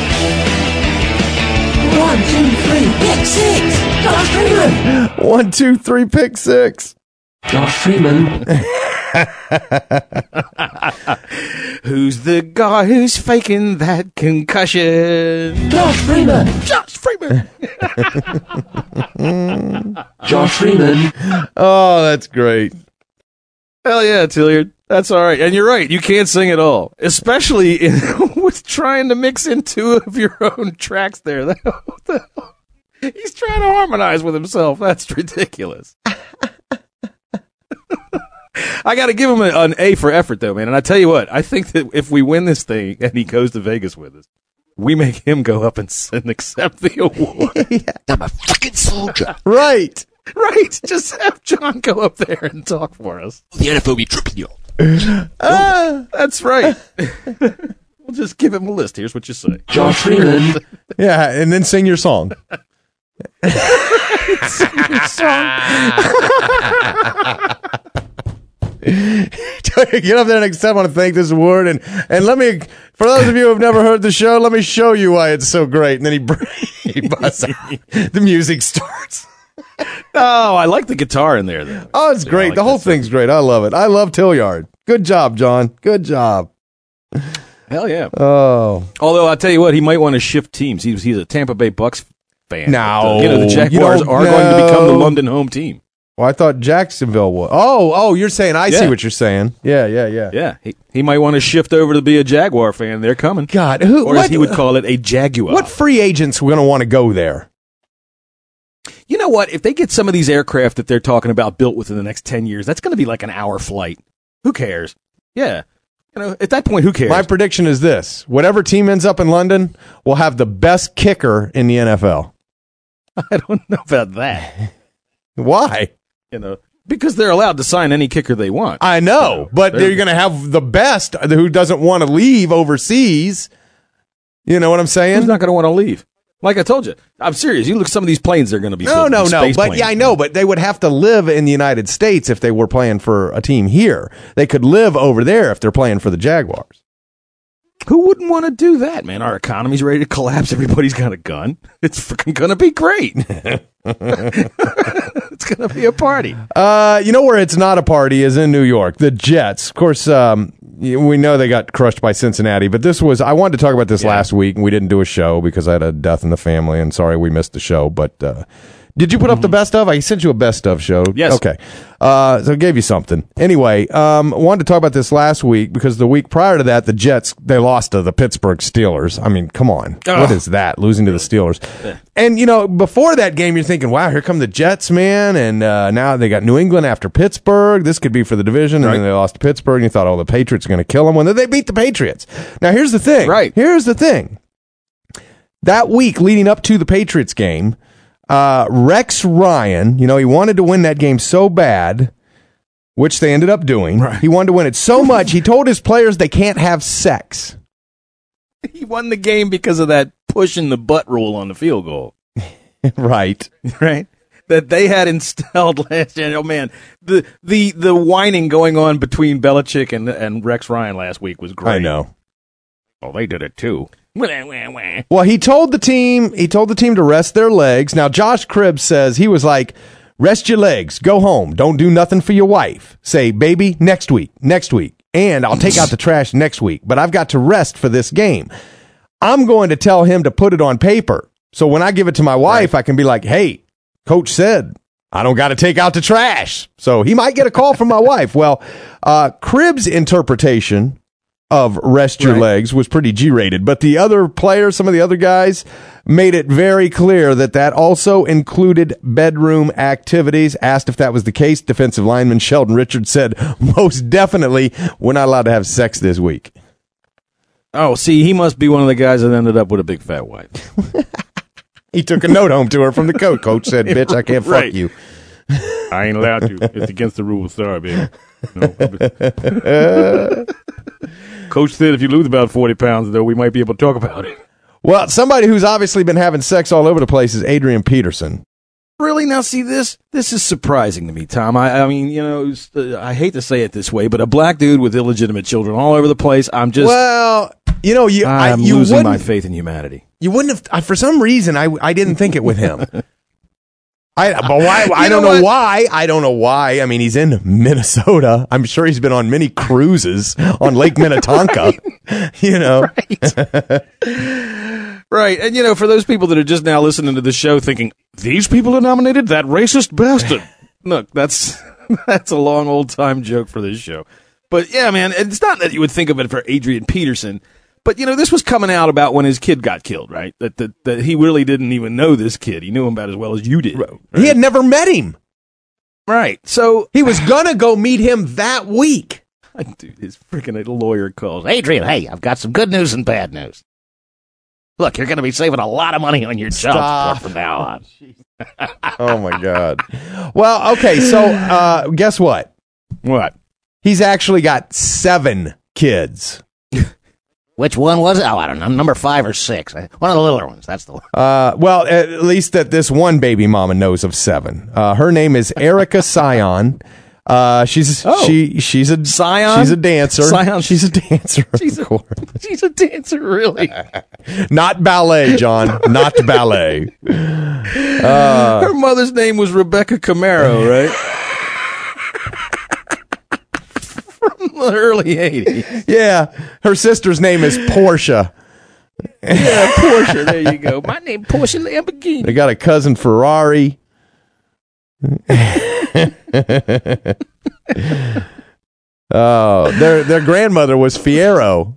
S4: 1, 2, 3, pick 6. Josh Freeman.
S16: 1, 2, 3, pick 6.
S4: Josh Freeman.
S17: Who's the guy who's faking that concussion?
S4: Josh Freeman.
S17: Josh Freeman.
S4: Josh Freeman.
S16: Oh, that's great.
S17: Hell yeah, Tilliard. That's all right. And you're right. You can't sing at all, especially with trying to mix in two of your own tracks there. What the hell? He's trying to harmonize with himself. That's ridiculous. I got to give him an A for effort, though, man. And I tell you what, I think that if we win this thing and he goes to Vegas with us, we make him go up and accept the award.
S16: Yeah.
S4: I'm a fucking soldier.
S16: Right.
S17: Right. Just have John go up there and talk for us.
S4: The NFL be tripping you.
S17: That's right. We'll just give him a list. Here's what you say.
S4: Josh Freeman.
S16: Yeah, and then sing your song.
S17: Sing your song.
S16: Get up there next time. I want to thank this award, and let me, for those of you who have never heard the show, let me show you why it's so great. And then he busts out. The music starts.
S17: Oh, I like the guitar in there, though.
S16: Oh, it's great. The whole thing's great. I love it. I love Tilliard. Good job, John. Good job.
S17: Hell yeah.
S16: Oh.
S17: Although I'll tell you what, he might want to shift teams. He's a Tampa Bay Bucks fan.
S16: No.
S17: The Jaguars are going to become the London home team.
S16: Well, I thought Jacksonville was. Oh, you're saying, I see what you're saying. Yeah.
S17: Yeah, he might want to shift over to be a Jaguar fan. They're coming.
S16: God,
S17: or as he would call it, a Jaguar.
S16: What free agents are going to want to go there?
S17: You know what? If they get some of these aircraft that they're talking about built within the next 10 years, that's going to be like an hour flight. Who cares? Yeah. You know, at that point, who cares?
S16: My prediction is this. Whatever team ends up in London will have the best kicker in the NFL.
S17: I don't know about that.
S16: Why?
S17: You know, because they're allowed to sign any kicker they want.
S16: I know, but they're going to have the best who doesn't want to leave overseas. You know what I'm saying?
S17: Who's not going to want to leave? Like I told you, I'm serious. You look at some of these planes they're going to be
S16: No.
S17: space
S16: But
S17: planes.
S16: yeah, I know, but they would have to live in the United States if they were playing for a team here. They could live over there if they're playing for the Jaguars.
S17: Who wouldn't want to do that, man? Our economy's ready to collapse. Everybody's got a gun. It's freaking going to be great. It's going to be a party.
S16: You know where it's not a party is in New York. The Jets. Of course, we know they got crushed by Cincinnati, but I wanted to talk about this last week, and we didn't do a show because I had a death in the family, and sorry we missed the show, but did you put up the best of? I sent you a best of show.
S17: Yes.
S16: Okay. So I gave you something. Anyway, wanted to talk about this last week because the week prior to that, the Jets, they lost to the Pittsburgh Steelers. I mean, come on.
S17: Oh.
S16: What is that? Losing to the Steelers. And, you know, before that game, you're thinking, wow, here come the Jets, man. And now they got New England after Pittsburgh. This could be for the division. And then they lost to Pittsburgh. And you thought, oh, the Patriots are going to kill them. When they beat the Patriots. Now, here's the thing.
S17: Right.
S16: Here's the thing. That week leading up to the Patriots game, Rex Ryan, you know, he wanted to win that game so bad, which they ended up doing. Right. He wanted to win it so much, he told his players they can't have sex.
S17: He won the game because of that pushing the butt rule on the field goal.
S16: Right.
S17: Right. That they had installed last year. Oh, man. The whining going on between Belichick and Rex Ryan last week was great.
S16: I know.
S17: Oh, they did it too.
S16: Well, he told the team to rest their legs. Now, Josh Cribbs says he was like, rest your legs, go home, don't do nothing for your wife. Say, baby, next week, and I'll take out the trash next week, but I've got to rest for this game. I'm going to tell him to put it on paper. So when I give it to my wife, I can be like, hey, coach said I don't got to take out the trash. So he might get a call from my wife. Well, Cribbs' interpretation of rest your legs was pretty G-rated, but the other players, some of the other guys, made it very clear that also included bedroom activities. Asked if that was the case, defensive lineman Sheldon Richards said, most definitely, we're not allowed to have sex this week.
S17: Oh, see, he must be one of the guys that ended up with a big fat wife.
S16: He took a note home to her from the coach. Coach said, bitch, I can't fuck you.
S17: I ain't allowed to. It's against the rules. Sorry, baby. Coach said if you lose about 40 pounds, though, we might be able to talk about it.
S16: Well, somebody who's obviously been having sex all over the place is Adrian Peterson.
S17: Really? Now, see, this is surprising to me, Tom. I mean, you know, I hate to say it this way, but a black dude with illegitimate children all over the place, I'm just...
S16: Well, you know,
S17: I'm losing my faith in humanity.
S16: You wouldn't have... For some reason, I didn't think it with him. But why? I don't know why. I don't know why. I mean, he's in Minnesota. I'm sure he's been on many cruises on Lake Minnetonka. You know,
S17: right? And for those people that are just now listening to the show, thinking these people are nominated, that racist bastard. Look, that's a long old time joke for this show. But yeah, man, it's not that you would think of it for Adrian Peterson. But, this was coming out about when his kid got killed, right? That he really didn't even know this kid. He knew him about as well as you did. Right?
S16: He had never met him.
S17: Right. So
S16: he was going to go meet him that week.
S17: Dude, his freaking lawyer calls.
S10: Adrian, hey, I've got some good news and bad news. Look, you're going to be saving a lot of money on your child support from now on.
S16: Oh, my God. Well, okay, so guess what?
S17: What?
S16: He's actually got 7 kids.
S10: Which one was it? Oh, I don't know. Number 5 or 6. One of the littler ones. That's the one.
S16: Well, at least that this one baby mama knows of 7. Her name is Erica Sion. She's a
S17: Sion.
S16: She's a dancer.
S17: Sion.
S16: She's a dancer.
S17: She's a dancer, really.
S16: Not ballet, John. Not ballet.
S17: Her mother's name was Rebecca Camaro, right? The early 80s.
S16: Yeah. Her sister's name is Portia.
S17: Yeah, Portia. There you go. My name Portia Lamborghini.
S16: They got a cousin Ferrari. Oh, their grandmother was Fiero.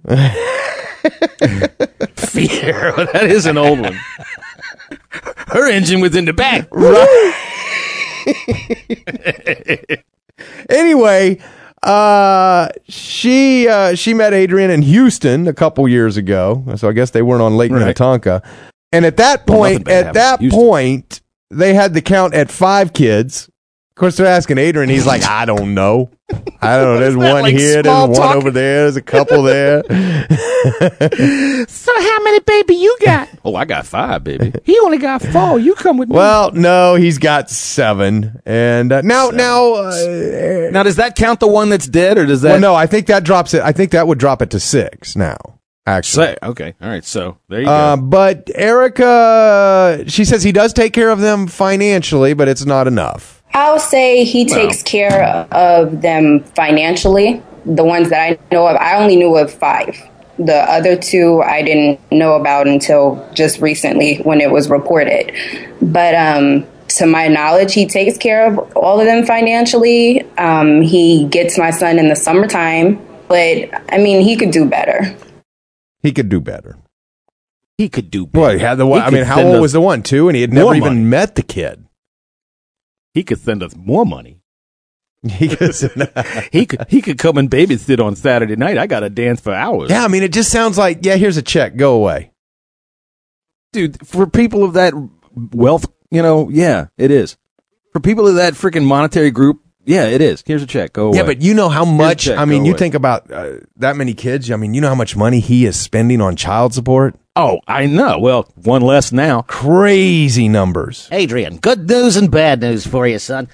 S17: Fiero. That is an old one. Her engine was in the back.
S16: Right. Anyway, she met Adrian in Houston a couple years ago, so I guess they weren't on Lake Minnetonka. And at that point, they had the count at 5 kids. Of course, they're asking Adrian. He's like, I don't know. There's one here, there's one over there, there's a couple there.
S10: So how many baby you got?
S17: Oh, I got 5, baby.
S10: He only got 4. You come with me.
S16: Well, no, he's got 7. And now,
S17: does that count the one that's dead, or does that?
S16: Well, no, I think that drops it. I think that would drop it to 6 now. Actually,
S17: okay, all right. So there you go.
S16: But Erica, she says he does take care of them financially, but it's not enough.
S7: I'll say he takes care of them financially. The ones that I know of, I only knew of 5. The other 2 I didn't know about until just recently when it was reported. But to my knowledge, he takes care of all of them financially. He gets my son in the summertime. But, I mean, he could do better.
S16: He could do better.
S10: He could do better.
S16: Well, he had the one. I mean, how old was the one, too? And he had never even met the kid.
S17: He could send us more money.
S16: He could
S17: come and babysit on Saturday night. I got to dance for hours.
S16: Yeah, I mean, it just sounds like, yeah, here's a check. Go away.
S17: Dude, for people of that wealth, yeah, it is. For people of that freaking monetary group, yeah, it is. Here's a check. Go away.
S16: Yeah, but you know how much, I mean, you think about that many kids. I mean, you know how much money he is spending on child support?
S17: Oh, I know. Well, one less now.
S16: Crazy numbers.
S10: Adrian, good news and bad news for you, son.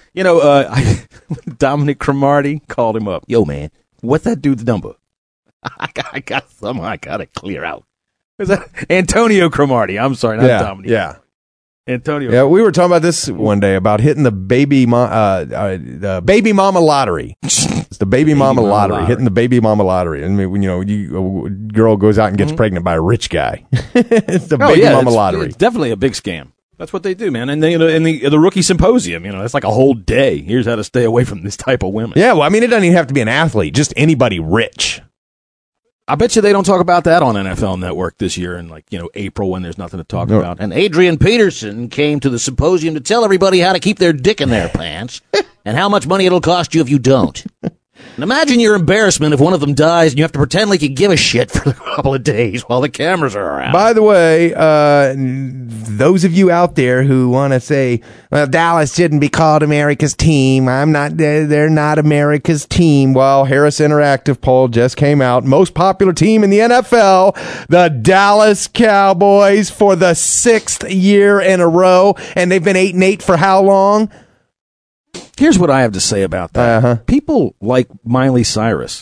S17: Dominic Cromartie called him up. Yo, man, what's that dude's number?
S10: I got something I got to clear out.
S17: Is that Antonio Cromartie? I'm sorry, not Dominic.
S16: Yeah.
S17: Antonio.
S16: Yeah, we were talking about this one day about hitting the baby mama lottery. It's the baby mama lottery, hitting the baby mama lottery. I mean, a girl goes out and gets pregnant by a rich guy. It's the baby mama lottery.
S17: It's definitely a big scam. That's what they do, man. And the rookie symposium, it's like a whole day. Here's how to stay away from this type of women.
S16: Yeah, well, I mean, it doesn't even have to be an athlete, just anybody rich.
S17: I bet you they don't talk about that on NFL Network this year in April when there's nothing to talk about.
S10: And Adrian Peterson came to the symposium to tell everybody how to keep their dick in their pants and how much money it'll cost you if you don't. And imagine your embarrassment if one of them dies and you have to pretend like you give a shit for a couple of days while the cameras are around.
S16: By the way, those of you out there who want to say, well, Dallas shouldn't be called America's team. They're not America's team. Well, Harris Interactive poll just came out. Most popular team in the NFL, the Dallas Cowboys, for the 6th year in a row. And they've been 8-8 for how long?
S17: Here's what I have to say about that. People like Miley Cyrus.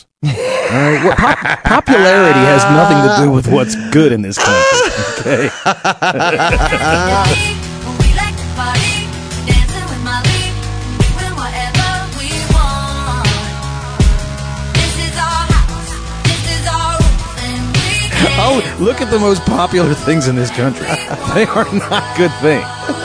S17: Popularity has nothing to do with what's good in this country. Okay. Oh, look at the most popular things in this country. They are not good things.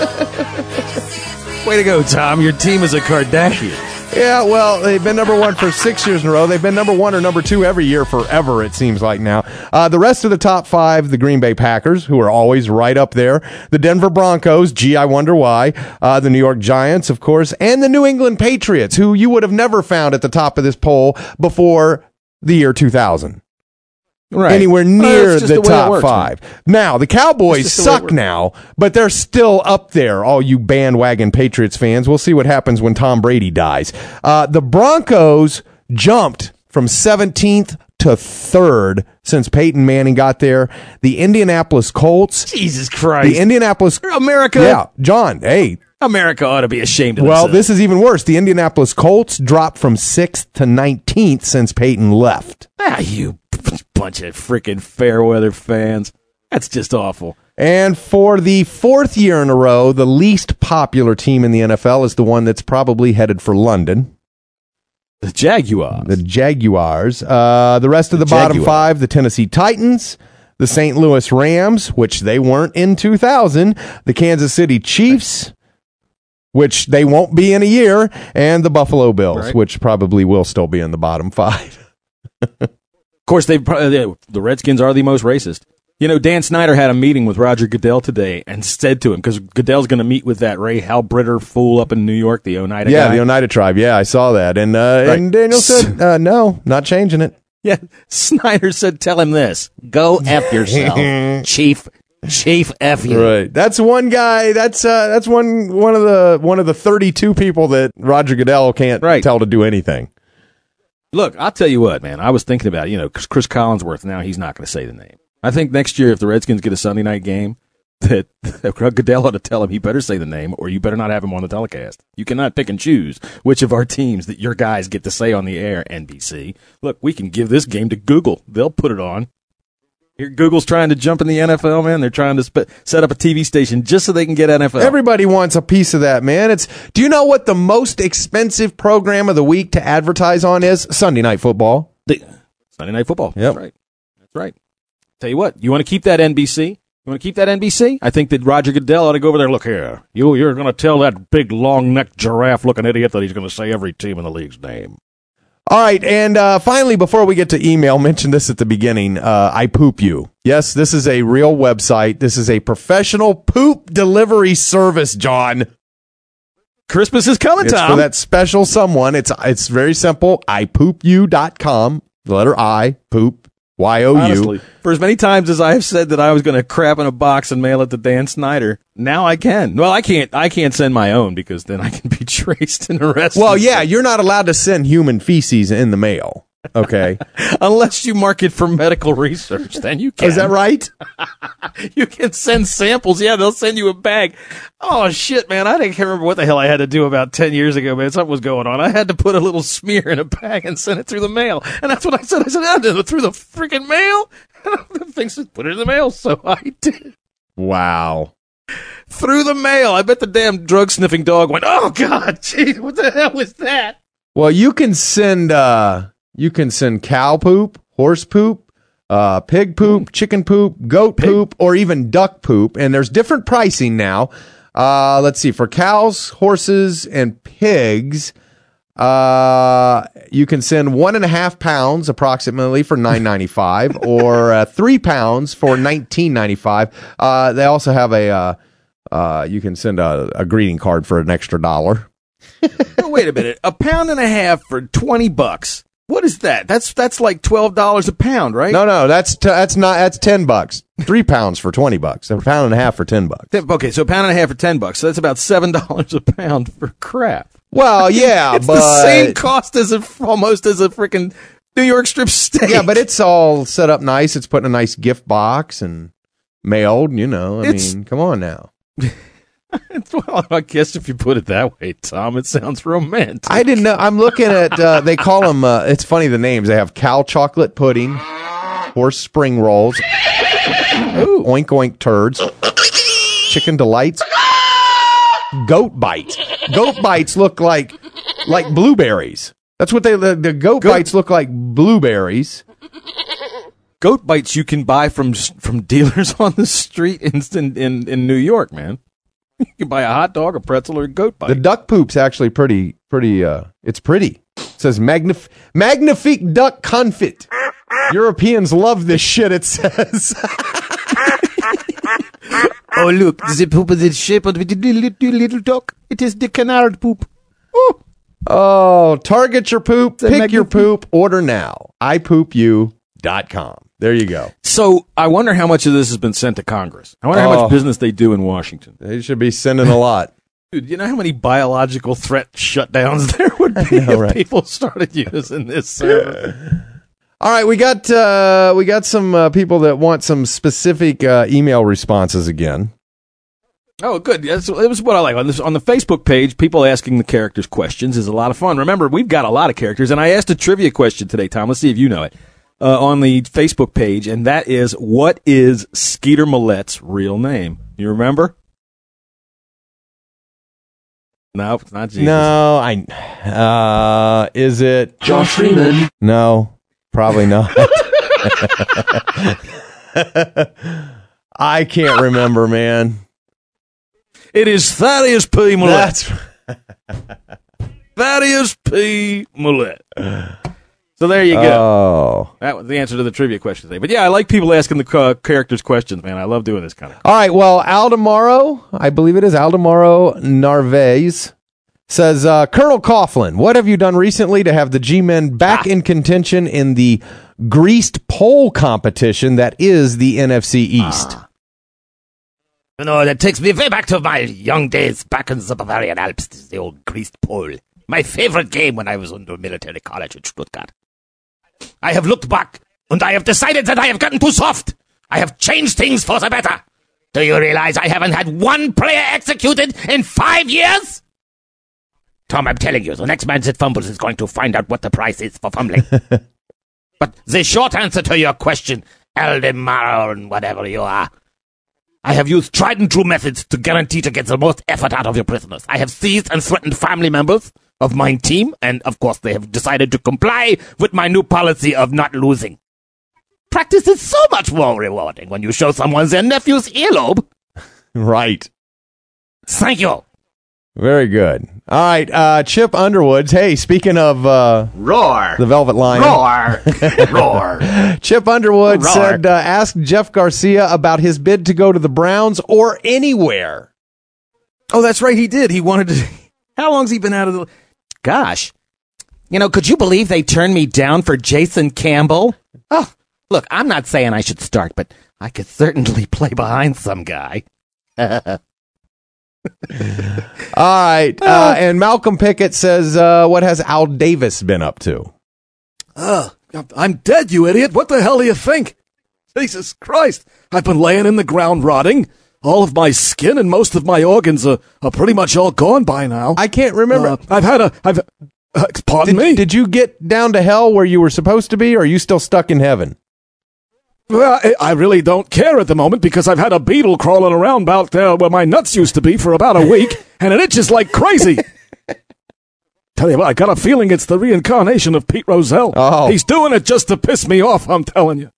S17: Way to go, Tom. Your team is a Kardashian.
S16: Yeah, well, they've been number one for 6 years in a row. They've been number one or number two every year forever, it seems like now. The rest of the top five, the Green Bay Packers, who are always right up there. The Denver Broncos, gee, I wonder why. The New York Giants, of course. And the New England Patriots, who you would have never found at the top of this poll before the year 2000.
S17: Right.
S16: Anywhere near
S17: just
S16: the
S17: way it
S16: top
S17: works,
S16: five. Now, the Cowboys
S17: It's just the way it
S16: suck
S17: works.
S16: now, but they're still up there, all you bandwagon Patriots fans. We'll see what happens when Tom Brady dies. The Broncos jumped from 17th to 3rd since Peyton Manning got there. The Indianapolis Colts.
S17: Jesus Christ.
S16: The Indianapolis.
S17: America.
S16: Yeah, John, hey.
S17: America ought to be ashamed of
S16: Well,
S17: themselves.
S16: this is even worse. The Indianapolis Colts dropped from 6th to 19th since Peyton left.
S17: You bunch of freaking fair weather fans. That's just awful.
S16: And for the 4th year in a row, the least popular team in the NFL is the one that's probably headed for London.
S17: The Jaguars.
S16: The Jaguars. The rest of the bottom
S17: Jaguars.
S16: five, the Tennessee Titans, the St. Louis Rams, which they weren't in 2000, the Kansas City Chiefs, which they won't be in a year, and the Buffalo Bills,
S17: Right.
S16: which probably will still be in the bottom five.
S17: Of course, the Redskins are the most racist. You know, Dan Snyder had a meeting with Roger Goodell today and said to him, because Goodell's going to meet with that Ray Halbritter fool up in New York, the Oneida
S16: Yeah,
S17: guy.
S16: the Oneida tribe. Yeah, I saw that. And Daniel said, no, not changing it.
S17: Yeah, Snyder said, tell him this. Go F yourself, Chief F you.
S16: Right. That's one guy. That's one of the 32 people that Roger Goodell can't tell to do anything.
S17: Look, I'll tell you what, man. I was thinking about, Chris Collinsworth. Now he's not going to say the name. I think next year, if the Redskins get a Sunday night game, that Goodell ought to tell him he better say the name, or you better not have him on the telecast. You cannot pick and choose which of our teams that your guys get to say on the air, NBC. Look, we can give this game to Google. They'll put it on. Here, Google's trying to jump in the NFL, man. They're trying to set up a TV station just so they can get NFL.
S16: Everybody wants a piece of that, man. Do you know what the most expensive program of the week to advertise on is? Sunday Night Football.
S17: Sunday Night Football.
S16: Yep.
S17: That's right. That's right. Tell you what, you want to keep that NBC? You want to keep that NBC? I think that Roger Goodell ought to go over there. Look here, you're going to tell that big long-necked giraffe-looking idiot that he's going to say every team in the league's name.
S16: All right, and finally, before we get to email, mention this at the beginning. I Poop You. Yes, this is a real website. This is a professional poop delivery service, John.
S17: Christmas is coming,
S16: It's
S17: Tom.
S16: for that special someone. It's very simple. ipoopyou.com. The letter I, poop, Y-O-U.
S17: Honestly, for as many times as I have said that I was going to crap in a box and mail it to Dan Snyder, now I can. Well, I can't send my own because then I can be traced and arrested.
S16: Well, yeah, you're not allowed to send human feces in the mail. Okay.
S17: Unless you mark it for medical research, then you can.
S16: Is that right?
S17: You can send samples. Yeah, they'll send you a bag. Oh, shit, man. I can't remember what the hell I had to do about 10 years ago, man. Something was going on. I had to put a little smear in a bag and send it through the mail. And that's what I said. I said, through the freaking mail? The thing said, put it in the mail. So I did.
S16: Wow.
S17: Through the mail. I bet the damn drug-sniffing dog went, oh, God, geez, what the hell was that?
S16: Well, you can send cow poop, horse poop, pig poop, chicken poop, goat poop, or even duck poop. And there's different pricing now. Let's see. For cows, horses, and pigs, you can send 1.5 pounds approximately for $9.95 or 3 pounds for $19.95. They also have you can send a greeting card for an extra $1.
S17: Oh, wait a minute. $1.5 pounds for $20. What is that? That's like $12 a pound, right?
S16: No, that's $10. 3 pounds for $20. $1.5 pounds for $10.
S17: Okay, so $1.5 pounds for $10. So that's about $7 a pound for crap.
S16: Well, yeah,
S17: it's
S16: but
S17: the same cost almost as a freaking New York strip steak.
S16: Yeah, but it's all set up nice. It's put in a nice gift box and mailed. I mean, come on now.
S17: Well, I guess if you put it that way, Tom, it sounds romantic.
S16: I didn't know. I'm looking at, they call them, it's funny the names. They have cow chocolate pudding, horse spring rolls, oink oink turds, chicken delights, goat bites. Goat bites look like blueberries. That's what the goat bites look like, blueberries.
S17: goat bites you can buy from dealers on the street in New York, man. You can buy a hot dog, a pretzel, or a goat bite.
S16: The duck poop's actually pretty. It's pretty. It says magnifique duck confit. Europeans love this shit. It says.
S10: Oh, look, the poop is the shape of the little duck. It is the canard poop.
S16: Oh, target your poop, pick your poop, order now. iPoopyou.com. There you go.
S17: So I wonder how much of this has been sent to Congress. I wonder how much business they do in Washington.
S16: They should be sending a lot.
S17: Dude, you know how many biological threat shutdowns there would be if people started using this service?
S16: All right, we got some people that want some specific email responses again.
S17: Oh, good. It was what I like. On the Facebook page, people asking the characters questions is a lot of fun. Remember, we've got a lot of characters, and I asked a trivia question today, Tom. Let's see if you know it. On the Facebook page, and that is, what is Skeeter Millett's real name? You remember? No, it's not Jesus.
S16: No, is it
S4: Josh Freeman?
S16: No, probably not. I can't remember, man.
S17: It is Thaddeus P. Millett. Thaddeus P. Millett. So there you go.
S16: Oh.
S17: That was the answer to the trivia question today. But yeah, I like people asking the characters questions, man. I love doing this kind of.
S16: All right, well, Aldemaro, I believe it is Aldemaro Narvaez, says, Colonel Coughlin, what have you done recently to have the G-Men back in contention in the greased pole competition that is the NFC East?
S10: You know, that takes me way back to my young days back in the Bavarian Alps, the old greased pole. My favorite game when I was under military college in Stuttgart. I have looked back, and I have decided that I have gotten too soft. I have changed things for the better. Do you realize I haven't had one player executed in 5 years? Tom, I'm telling you, the next man that fumbles is going to find out what the price is for fumbling. But the short answer to your question, Aldemaro and whatever you are, I have used tried and true methods to guarantee to get the most effort out of your prisoners. I have seized and threatened family members of my team, and of course they have decided to comply with my new policy of not losing. Practice is so much more rewarding when you show someone their nephew's earlobe.
S16: Right.
S10: Thank you.
S16: Very good. All right, Chip Underwoods. Hey, speaking of
S3: Roar,
S16: the Velvet Lion.
S3: Roar, Roar.
S16: Chip Underwood said, ask Jeff Garcia about his bid to go to the Browns or anywhere.
S17: Oh, that's right, he did. He wanted to. How long's he been out of the?
S10: Gosh. You know, could you believe they turned me down for Jason Campbell? Oh, look, I'm not saying I should start, but I could certainly play behind some guy.
S16: All right. And Malcolm Pickett says, what has Al Davis been up to?
S8: I'm dead, you idiot. What the hell do you think? Jesus Christ. I've been laying in the ground rotting. All of my skin and most of my organs are pretty much all gone by now.
S16: I can't remember.
S8: Pardon me?
S16: Did you get down to hell where you were supposed to be, or are you still stuck in heaven?
S8: Well, I really don't care at the moment because I've had a beetle crawling around about there where my nuts used to be for about a week, and it itches like crazy. Tell you what, I got a feeling it's the reincarnation of Pete Rozelle.
S16: Oh.
S8: He's doing it just to piss me off, I'm telling you.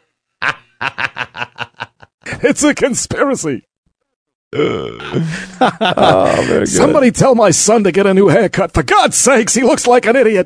S8: It's a conspiracy.
S16: Very good.
S8: Somebody tell my son to get a new haircut. For God's sakes, he looks like an idiot.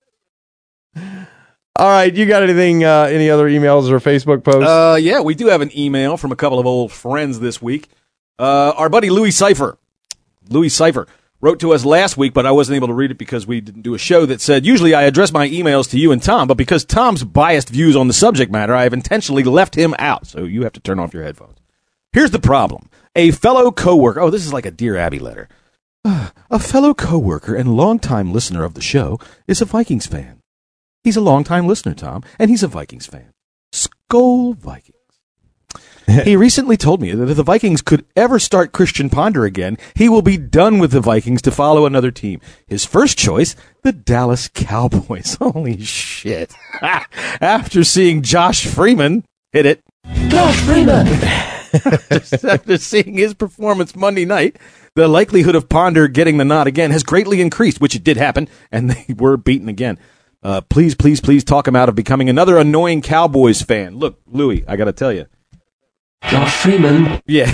S16: All right, you got anything, any other emails or Facebook posts?
S17: Yeah, we do have an email from a couple of old friends this week. Our buddy Louis Cipher wrote to us last week, but I wasn't able to read it because we didn't do a show, that said, usually I address my emails to you and Tom, but because Tom's biased views on the subject matter, I have intentionally left him out, so you have to turn off your headphones. Here's the problem. A fellow coworker, oh, this is like a Dear Abby letter. A fellow coworker and longtime listener of the show is a Vikings fan. He's a longtime listener, Tom, and he's a Vikings fan. Skol Vikings. He recently told me that if the Vikings could ever start Christian Ponder again, he will be done with the Vikings to follow another team. His first choice, the Dallas Cowboys. Holy shit. After seeing Josh Freeman hit it.
S4: Josh Freeman!
S17: After seeing his performance Monday night, the likelihood of Ponder getting the nod again has greatly increased, which it did happen, and they were beaten again. Please talk him out of becoming another annoying Cowboys fan. Look, Louie, I got to tell you.
S4: Josh Freeman.
S17: Yeah.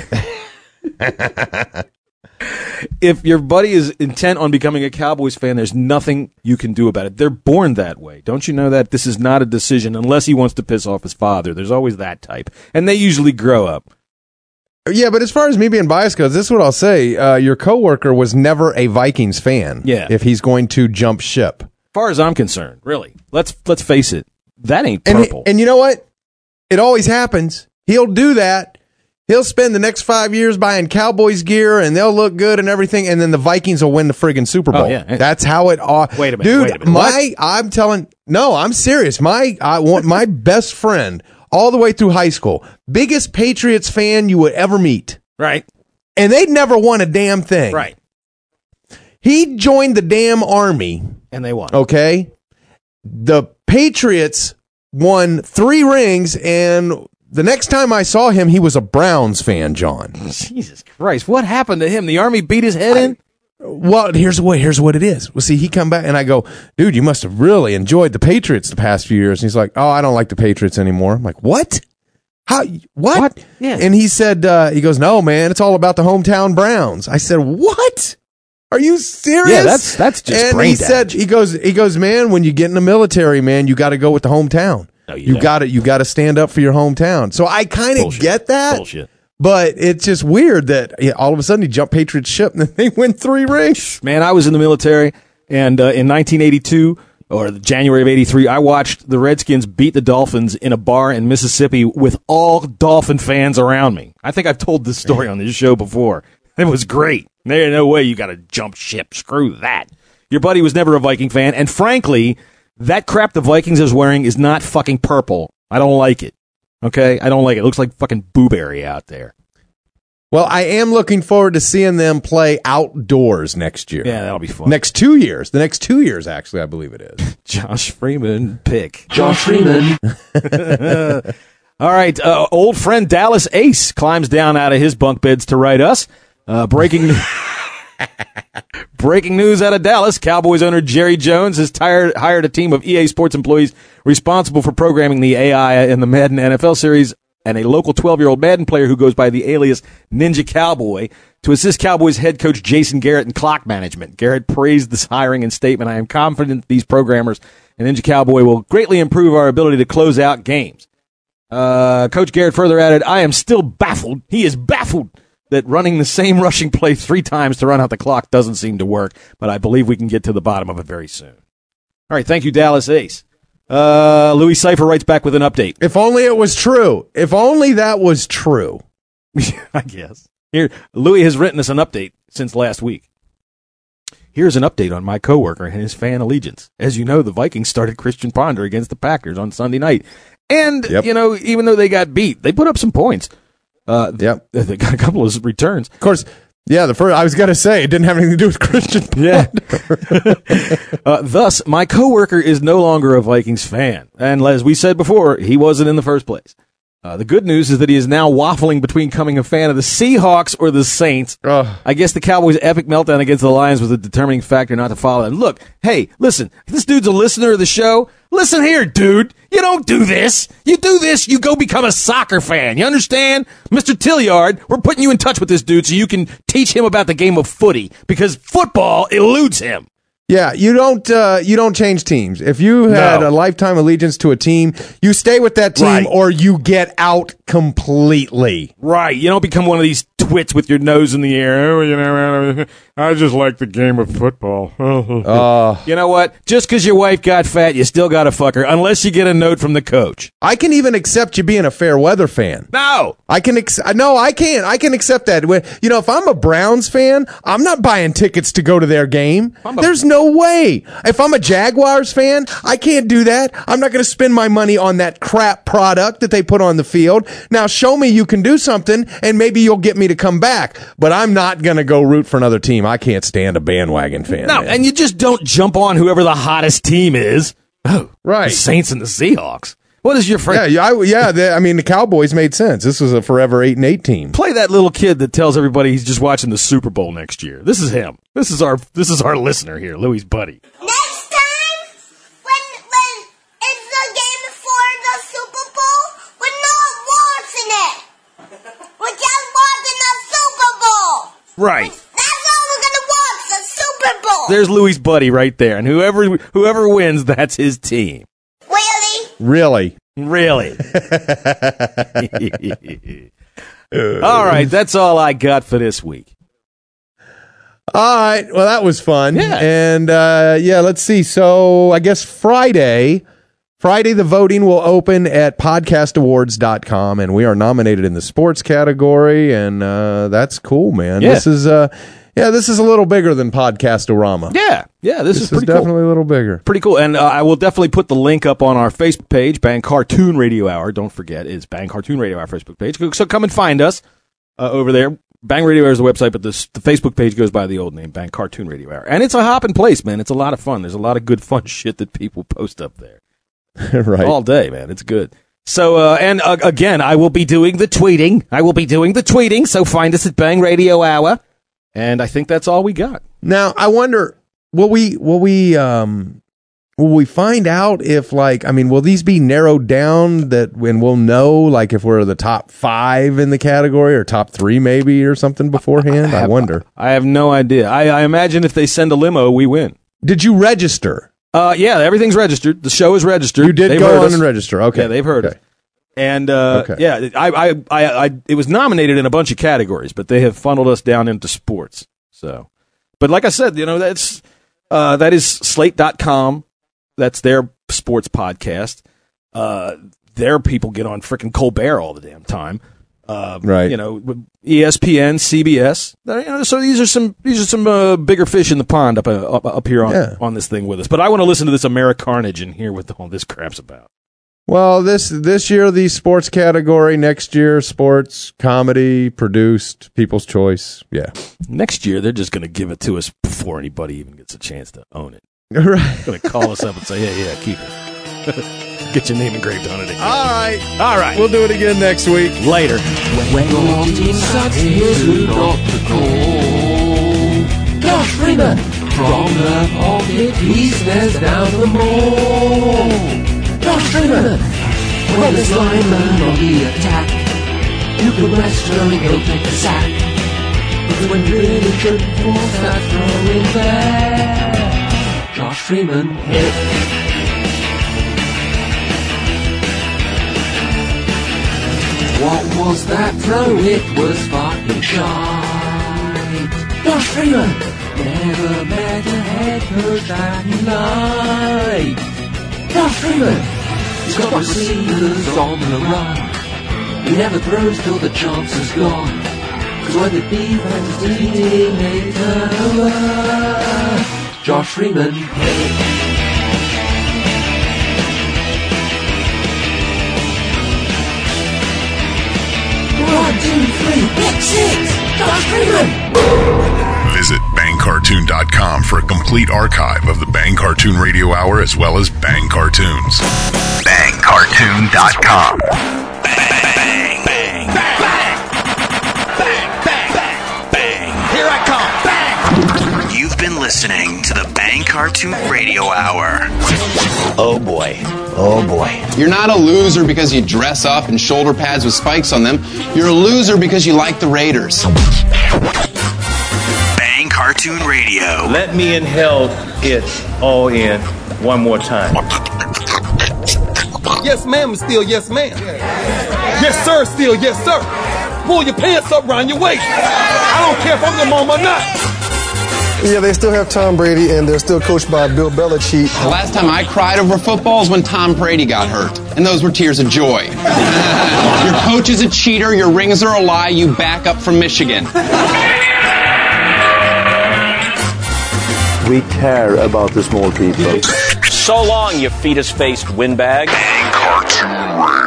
S17: If your buddy is intent on becoming a Cowboys fan, there's nothing you can do about it. They're born that way. Don't you know that? This is not a decision unless he wants to piss off his father. There's always that type. And they usually grow up.
S16: Yeah, but as far as me being biased goes, this is what I'll say. Your coworker was never a Vikings fan.
S17: Yeah.
S16: If he's going to jump ship.
S17: As far as I'm concerned, really. Let's face it. That ain't purple.
S16: And you know what? It always happens. He'll do that. He'll spend the next 5 years buying Cowboys gear, and they'll look good and everything, and then the Vikings will win the friggin' Super Bowl.
S17: Oh, yeah.
S16: That's how it all.
S17: Wait a minute.
S16: Dude,
S17: wait a minute.
S16: I'm serious. I want my best friend all the way through high school, biggest Patriots fan you would ever meet.
S17: Right.
S16: And they'd never won a damn thing.
S17: Right.
S16: He joined the damn army.
S17: And they won.
S16: Okay. The Patriots won 3 rings, and the next time I saw him, he was a Browns fan, John.
S17: Jesus Christ. What happened to him? The Army beat his head in?
S16: Well, here's what it is. Well, see, he come back, and I go, dude, you must have really enjoyed the Patriots the past few years. And he's like, oh, I don't like the Patriots anymore. I'm like, what? How? What?
S17: Yeah.
S16: And he said, he goes, no, man, it's all about the hometown Browns. I said, what? Are you serious?
S17: Yeah, that's just
S16: and
S17: brain
S16: he said, he goes, man, when you get in the military, man, you got to go with the hometown.
S17: No,
S16: you got to stand up for your hometown. So I kind of get that.
S17: Bullshit.
S16: But it's just weird that all of a sudden he jumped Patriots ship and then they win 3 rings.
S17: Man, I was in the military, and in 1982 or January of 83, I watched the Redskins beat the Dolphins in a bar in Mississippi with all Dolphin fans around me. I think I've told this story on this show before. It was great. There's no way you got to jump ship. Screw that. Your buddy was never a Viking fan, and frankly, that crap the Vikings is wearing is not fucking purple. I don't like it. Okay? I don't like it. It looks like fucking booberry out there.
S16: Well, I am looking forward to seeing them play outdoors next year.
S17: Yeah, that'll be fun.
S16: Next 2 years. The next 2 years, actually, I believe it is.
S17: Josh Freeman pick.
S4: Josh Freeman.
S17: All right. Old friend Dallas Ace climbs down out of his bunk beds to write us. Breaking news out of Dallas. Cowboys owner Jerry Jones has hired a team of EA Sports employees responsible for programming the AI in the Madden NFL series and a local 12-year-old Madden player who goes by the alias Ninja Cowboy to assist Cowboys head coach Jason Garrett in clock management. Garrett praised this hiring in statement. I am confident these programmers and Ninja Cowboy will greatly improve our ability to close out games. Coach Garrett further added, I am still baffled. He is baffled that running the same rushing play 3 times to run out the clock doesn't seem to work, but I believe we can get to the bottom of it very soon. All right, thank you, Dallas Ace. Louis Cipher writes back with an update.
S16: If only it was true. If only that was true.
S17: I guess. Here, Louis has written us an update since last week. Here's an update on my coworker and his fan allegiance. As you know, the Vikings started Christian Ponder against the Packers on Sunday night. And, even though they got beat, they put up some points. They got a couple of returns.
S16: Of course, the first, I was going to say, it didn't have anything to do with Christian Ponder.
S17: Thus, my coworker is no longer a Vikings fan. And as we said before, he wasn't in the first place. The good news is that he is now waffling between becoming a fan of the Seahawks or the Saints. I guess the Cowboys' epic meltdown against the Lions was a determining factor not to follow them. Look, hey, listen, if this dude's a listener of the show, listen here, dude. You don't do this. You do this, you go become a soccer fan. You understand? Mr. Tilliard, we're putting you in touch with this dude so you can teach him about the game of footy, because football eludes him.
S16: Yeah, you don't change teams. If you had a lifetime allegiance to a team, you stay with that team or you get out completely.
S17: Right. You don't become one of these twits with your nose in the air. Oh, I just like the game of football. You know what? Just because your wife got fat, you still got to fuck her, unless you get a note from the coach.
S16: I can even accept you being a fair weather fan.
S17: No.
S16: I can accept that. If I'm a Browns fan, I'm not buying tickets to go to their game. There's no way. If I'm a Jaguars fan, I can't do that. I'm not going to spend my money on that crap product that they put on the field. Now, show me you can do something, and maybe you'll get me to come back. But I'm not going to go root for another team. I can't stand a bandwagon fan.
S17: No, and you just don't jump on whoever the hottest team is. Oh,
S16: right.
S17: The Saints and the Seahawks. What is your friend?
S16: The Cowboys made sense. This was a forever 8-8 team.
S17: Play that little kid that tells everybody he's just watching the Super Bowl next year. This is him. This is our listener here, Louis' buddy.
S1: Next time, when
S10: Right.
S1: That's all we're gonna watch, the Super Bowl.
S17: There's Louie's buddy right there, and whoever wins, that's his team.
S16: Really?
S17: All right, that's all I got for this week.
S16: All right. Well, that was fun.
S17: Yeah.
S16: And, let's see. So I guess Friday, the voting will open at podcastawards.com, and we are nominated in the sports category, and that's cool, man.
S17: Yeah.
S16: This is a little bigger than Podcastorama.
S17: Yeah, this is pretty
S16: definitely
S17: cool.
S16: a little bigger.
S17: Pretty cool. And I will definitely put the link up on our Facebook page, Bang Cartoon Radio Hour. Don't forget, it's Bang Cartoon Radio Hour Facebook page. So come and find us over there. Bang Radio Hour is the website, but the Facebook page goes by the old name, Bang Cartoon Radio Hour. And it's a hopping place, man. It's a lot of fun. There's a lot of good, fun shit that people post up there.
S16: Right.
S17: All day, man. It's good. So, again, I will be doing the tweeting. So find us at Bang Radio Hour. And I think that's all we got.
S16: Now, I wonder, will we find out if, will these be narrowed down and we'll know, if we're the top 5 in the category or top 3 maybe or something beforehand? I wonder.
S17: I have no idea. I imagine if they send a limo, we win.
S16: Did you register?
S17: Yeah, everything's registered. The show is registered.
S16: You did go on and register. Okay.
S17: Yeah, they've heard us. And, yeah, I it was nominated in a bunch of categories, but they have funneled us down into sports. So, but like I said, that is Slate.com. That's their sports podcast. Their people get on frickin' Colbert all the damn time.
S16: Right.
S17: ESPN, CBS. So these are some bigger fish in the pond up here on this thing with us. But I want to listen to this Americarnage and hear what all this crap's about.
S16: Well, this year the sports category. Next year, sports, comedy, produced, People's Choice. Yeah.
S17: Next year, they're just going to give it to us before anybody even gets a chance to own it.
S16: Right.
S17: They're going to call us up and say, yeah, keep it. Get your name engraved on it again.
S16: All right. We'll do it again next week.
S17: Later.
S4: When your team sucks, here's who not to call. Josh Freeman. From the pocket, he stares down the mall. Josh Freeman. When there's lineman on the attack, you can rest her and he'll take the sack. But when you really should force that throw in there, Josh Freeman hit. What was that throw? It was fucking shite. Josh Freeman never met a head coach that he liked. Josh Freeman, he's got receivers on the run. He never throws till the chance is gone. Cause when the defense is leading, they turn over. Josh Freeman, One, two, three, pick six! Josh Freeman!
S9: Visit BangCartoon.com for a complete archive of the Bang Cartoon Radio Hour as well as Bang Cartoons.
S3: BangCartoon.com. Bang, bang, bang, bang, bang, bang, bang. Here I come. Bang. You've been listening to the Bang Cartoon Radio Hour.
S13: Oh boy. Oh boy. You're not a loser because you dress up in shoulder pads with spikes on them. You're a loser because you like the Raiders.
S3: Bang Cartoon Radio.
S5: Let me inhale it all in one more time.
S14: Yes, ma'am, still yes, ma'am. Yes, sir, still yes, sir. Pull your pants up around your waist. I don't care if I'm your mom or not.
S15: Yeah, they still have Tom Brady, and they're still coached by Bill Belichick.
S13: The last time I cried over football was when Tom Brady got hurt, and those were tears of joy. Your coach is a cheater, your rings are a lie, you back up from Michigan.
S18: We care about the small people.
S5: So long, you fetus-faced windbag.
S3: Bang Cartoon Radio.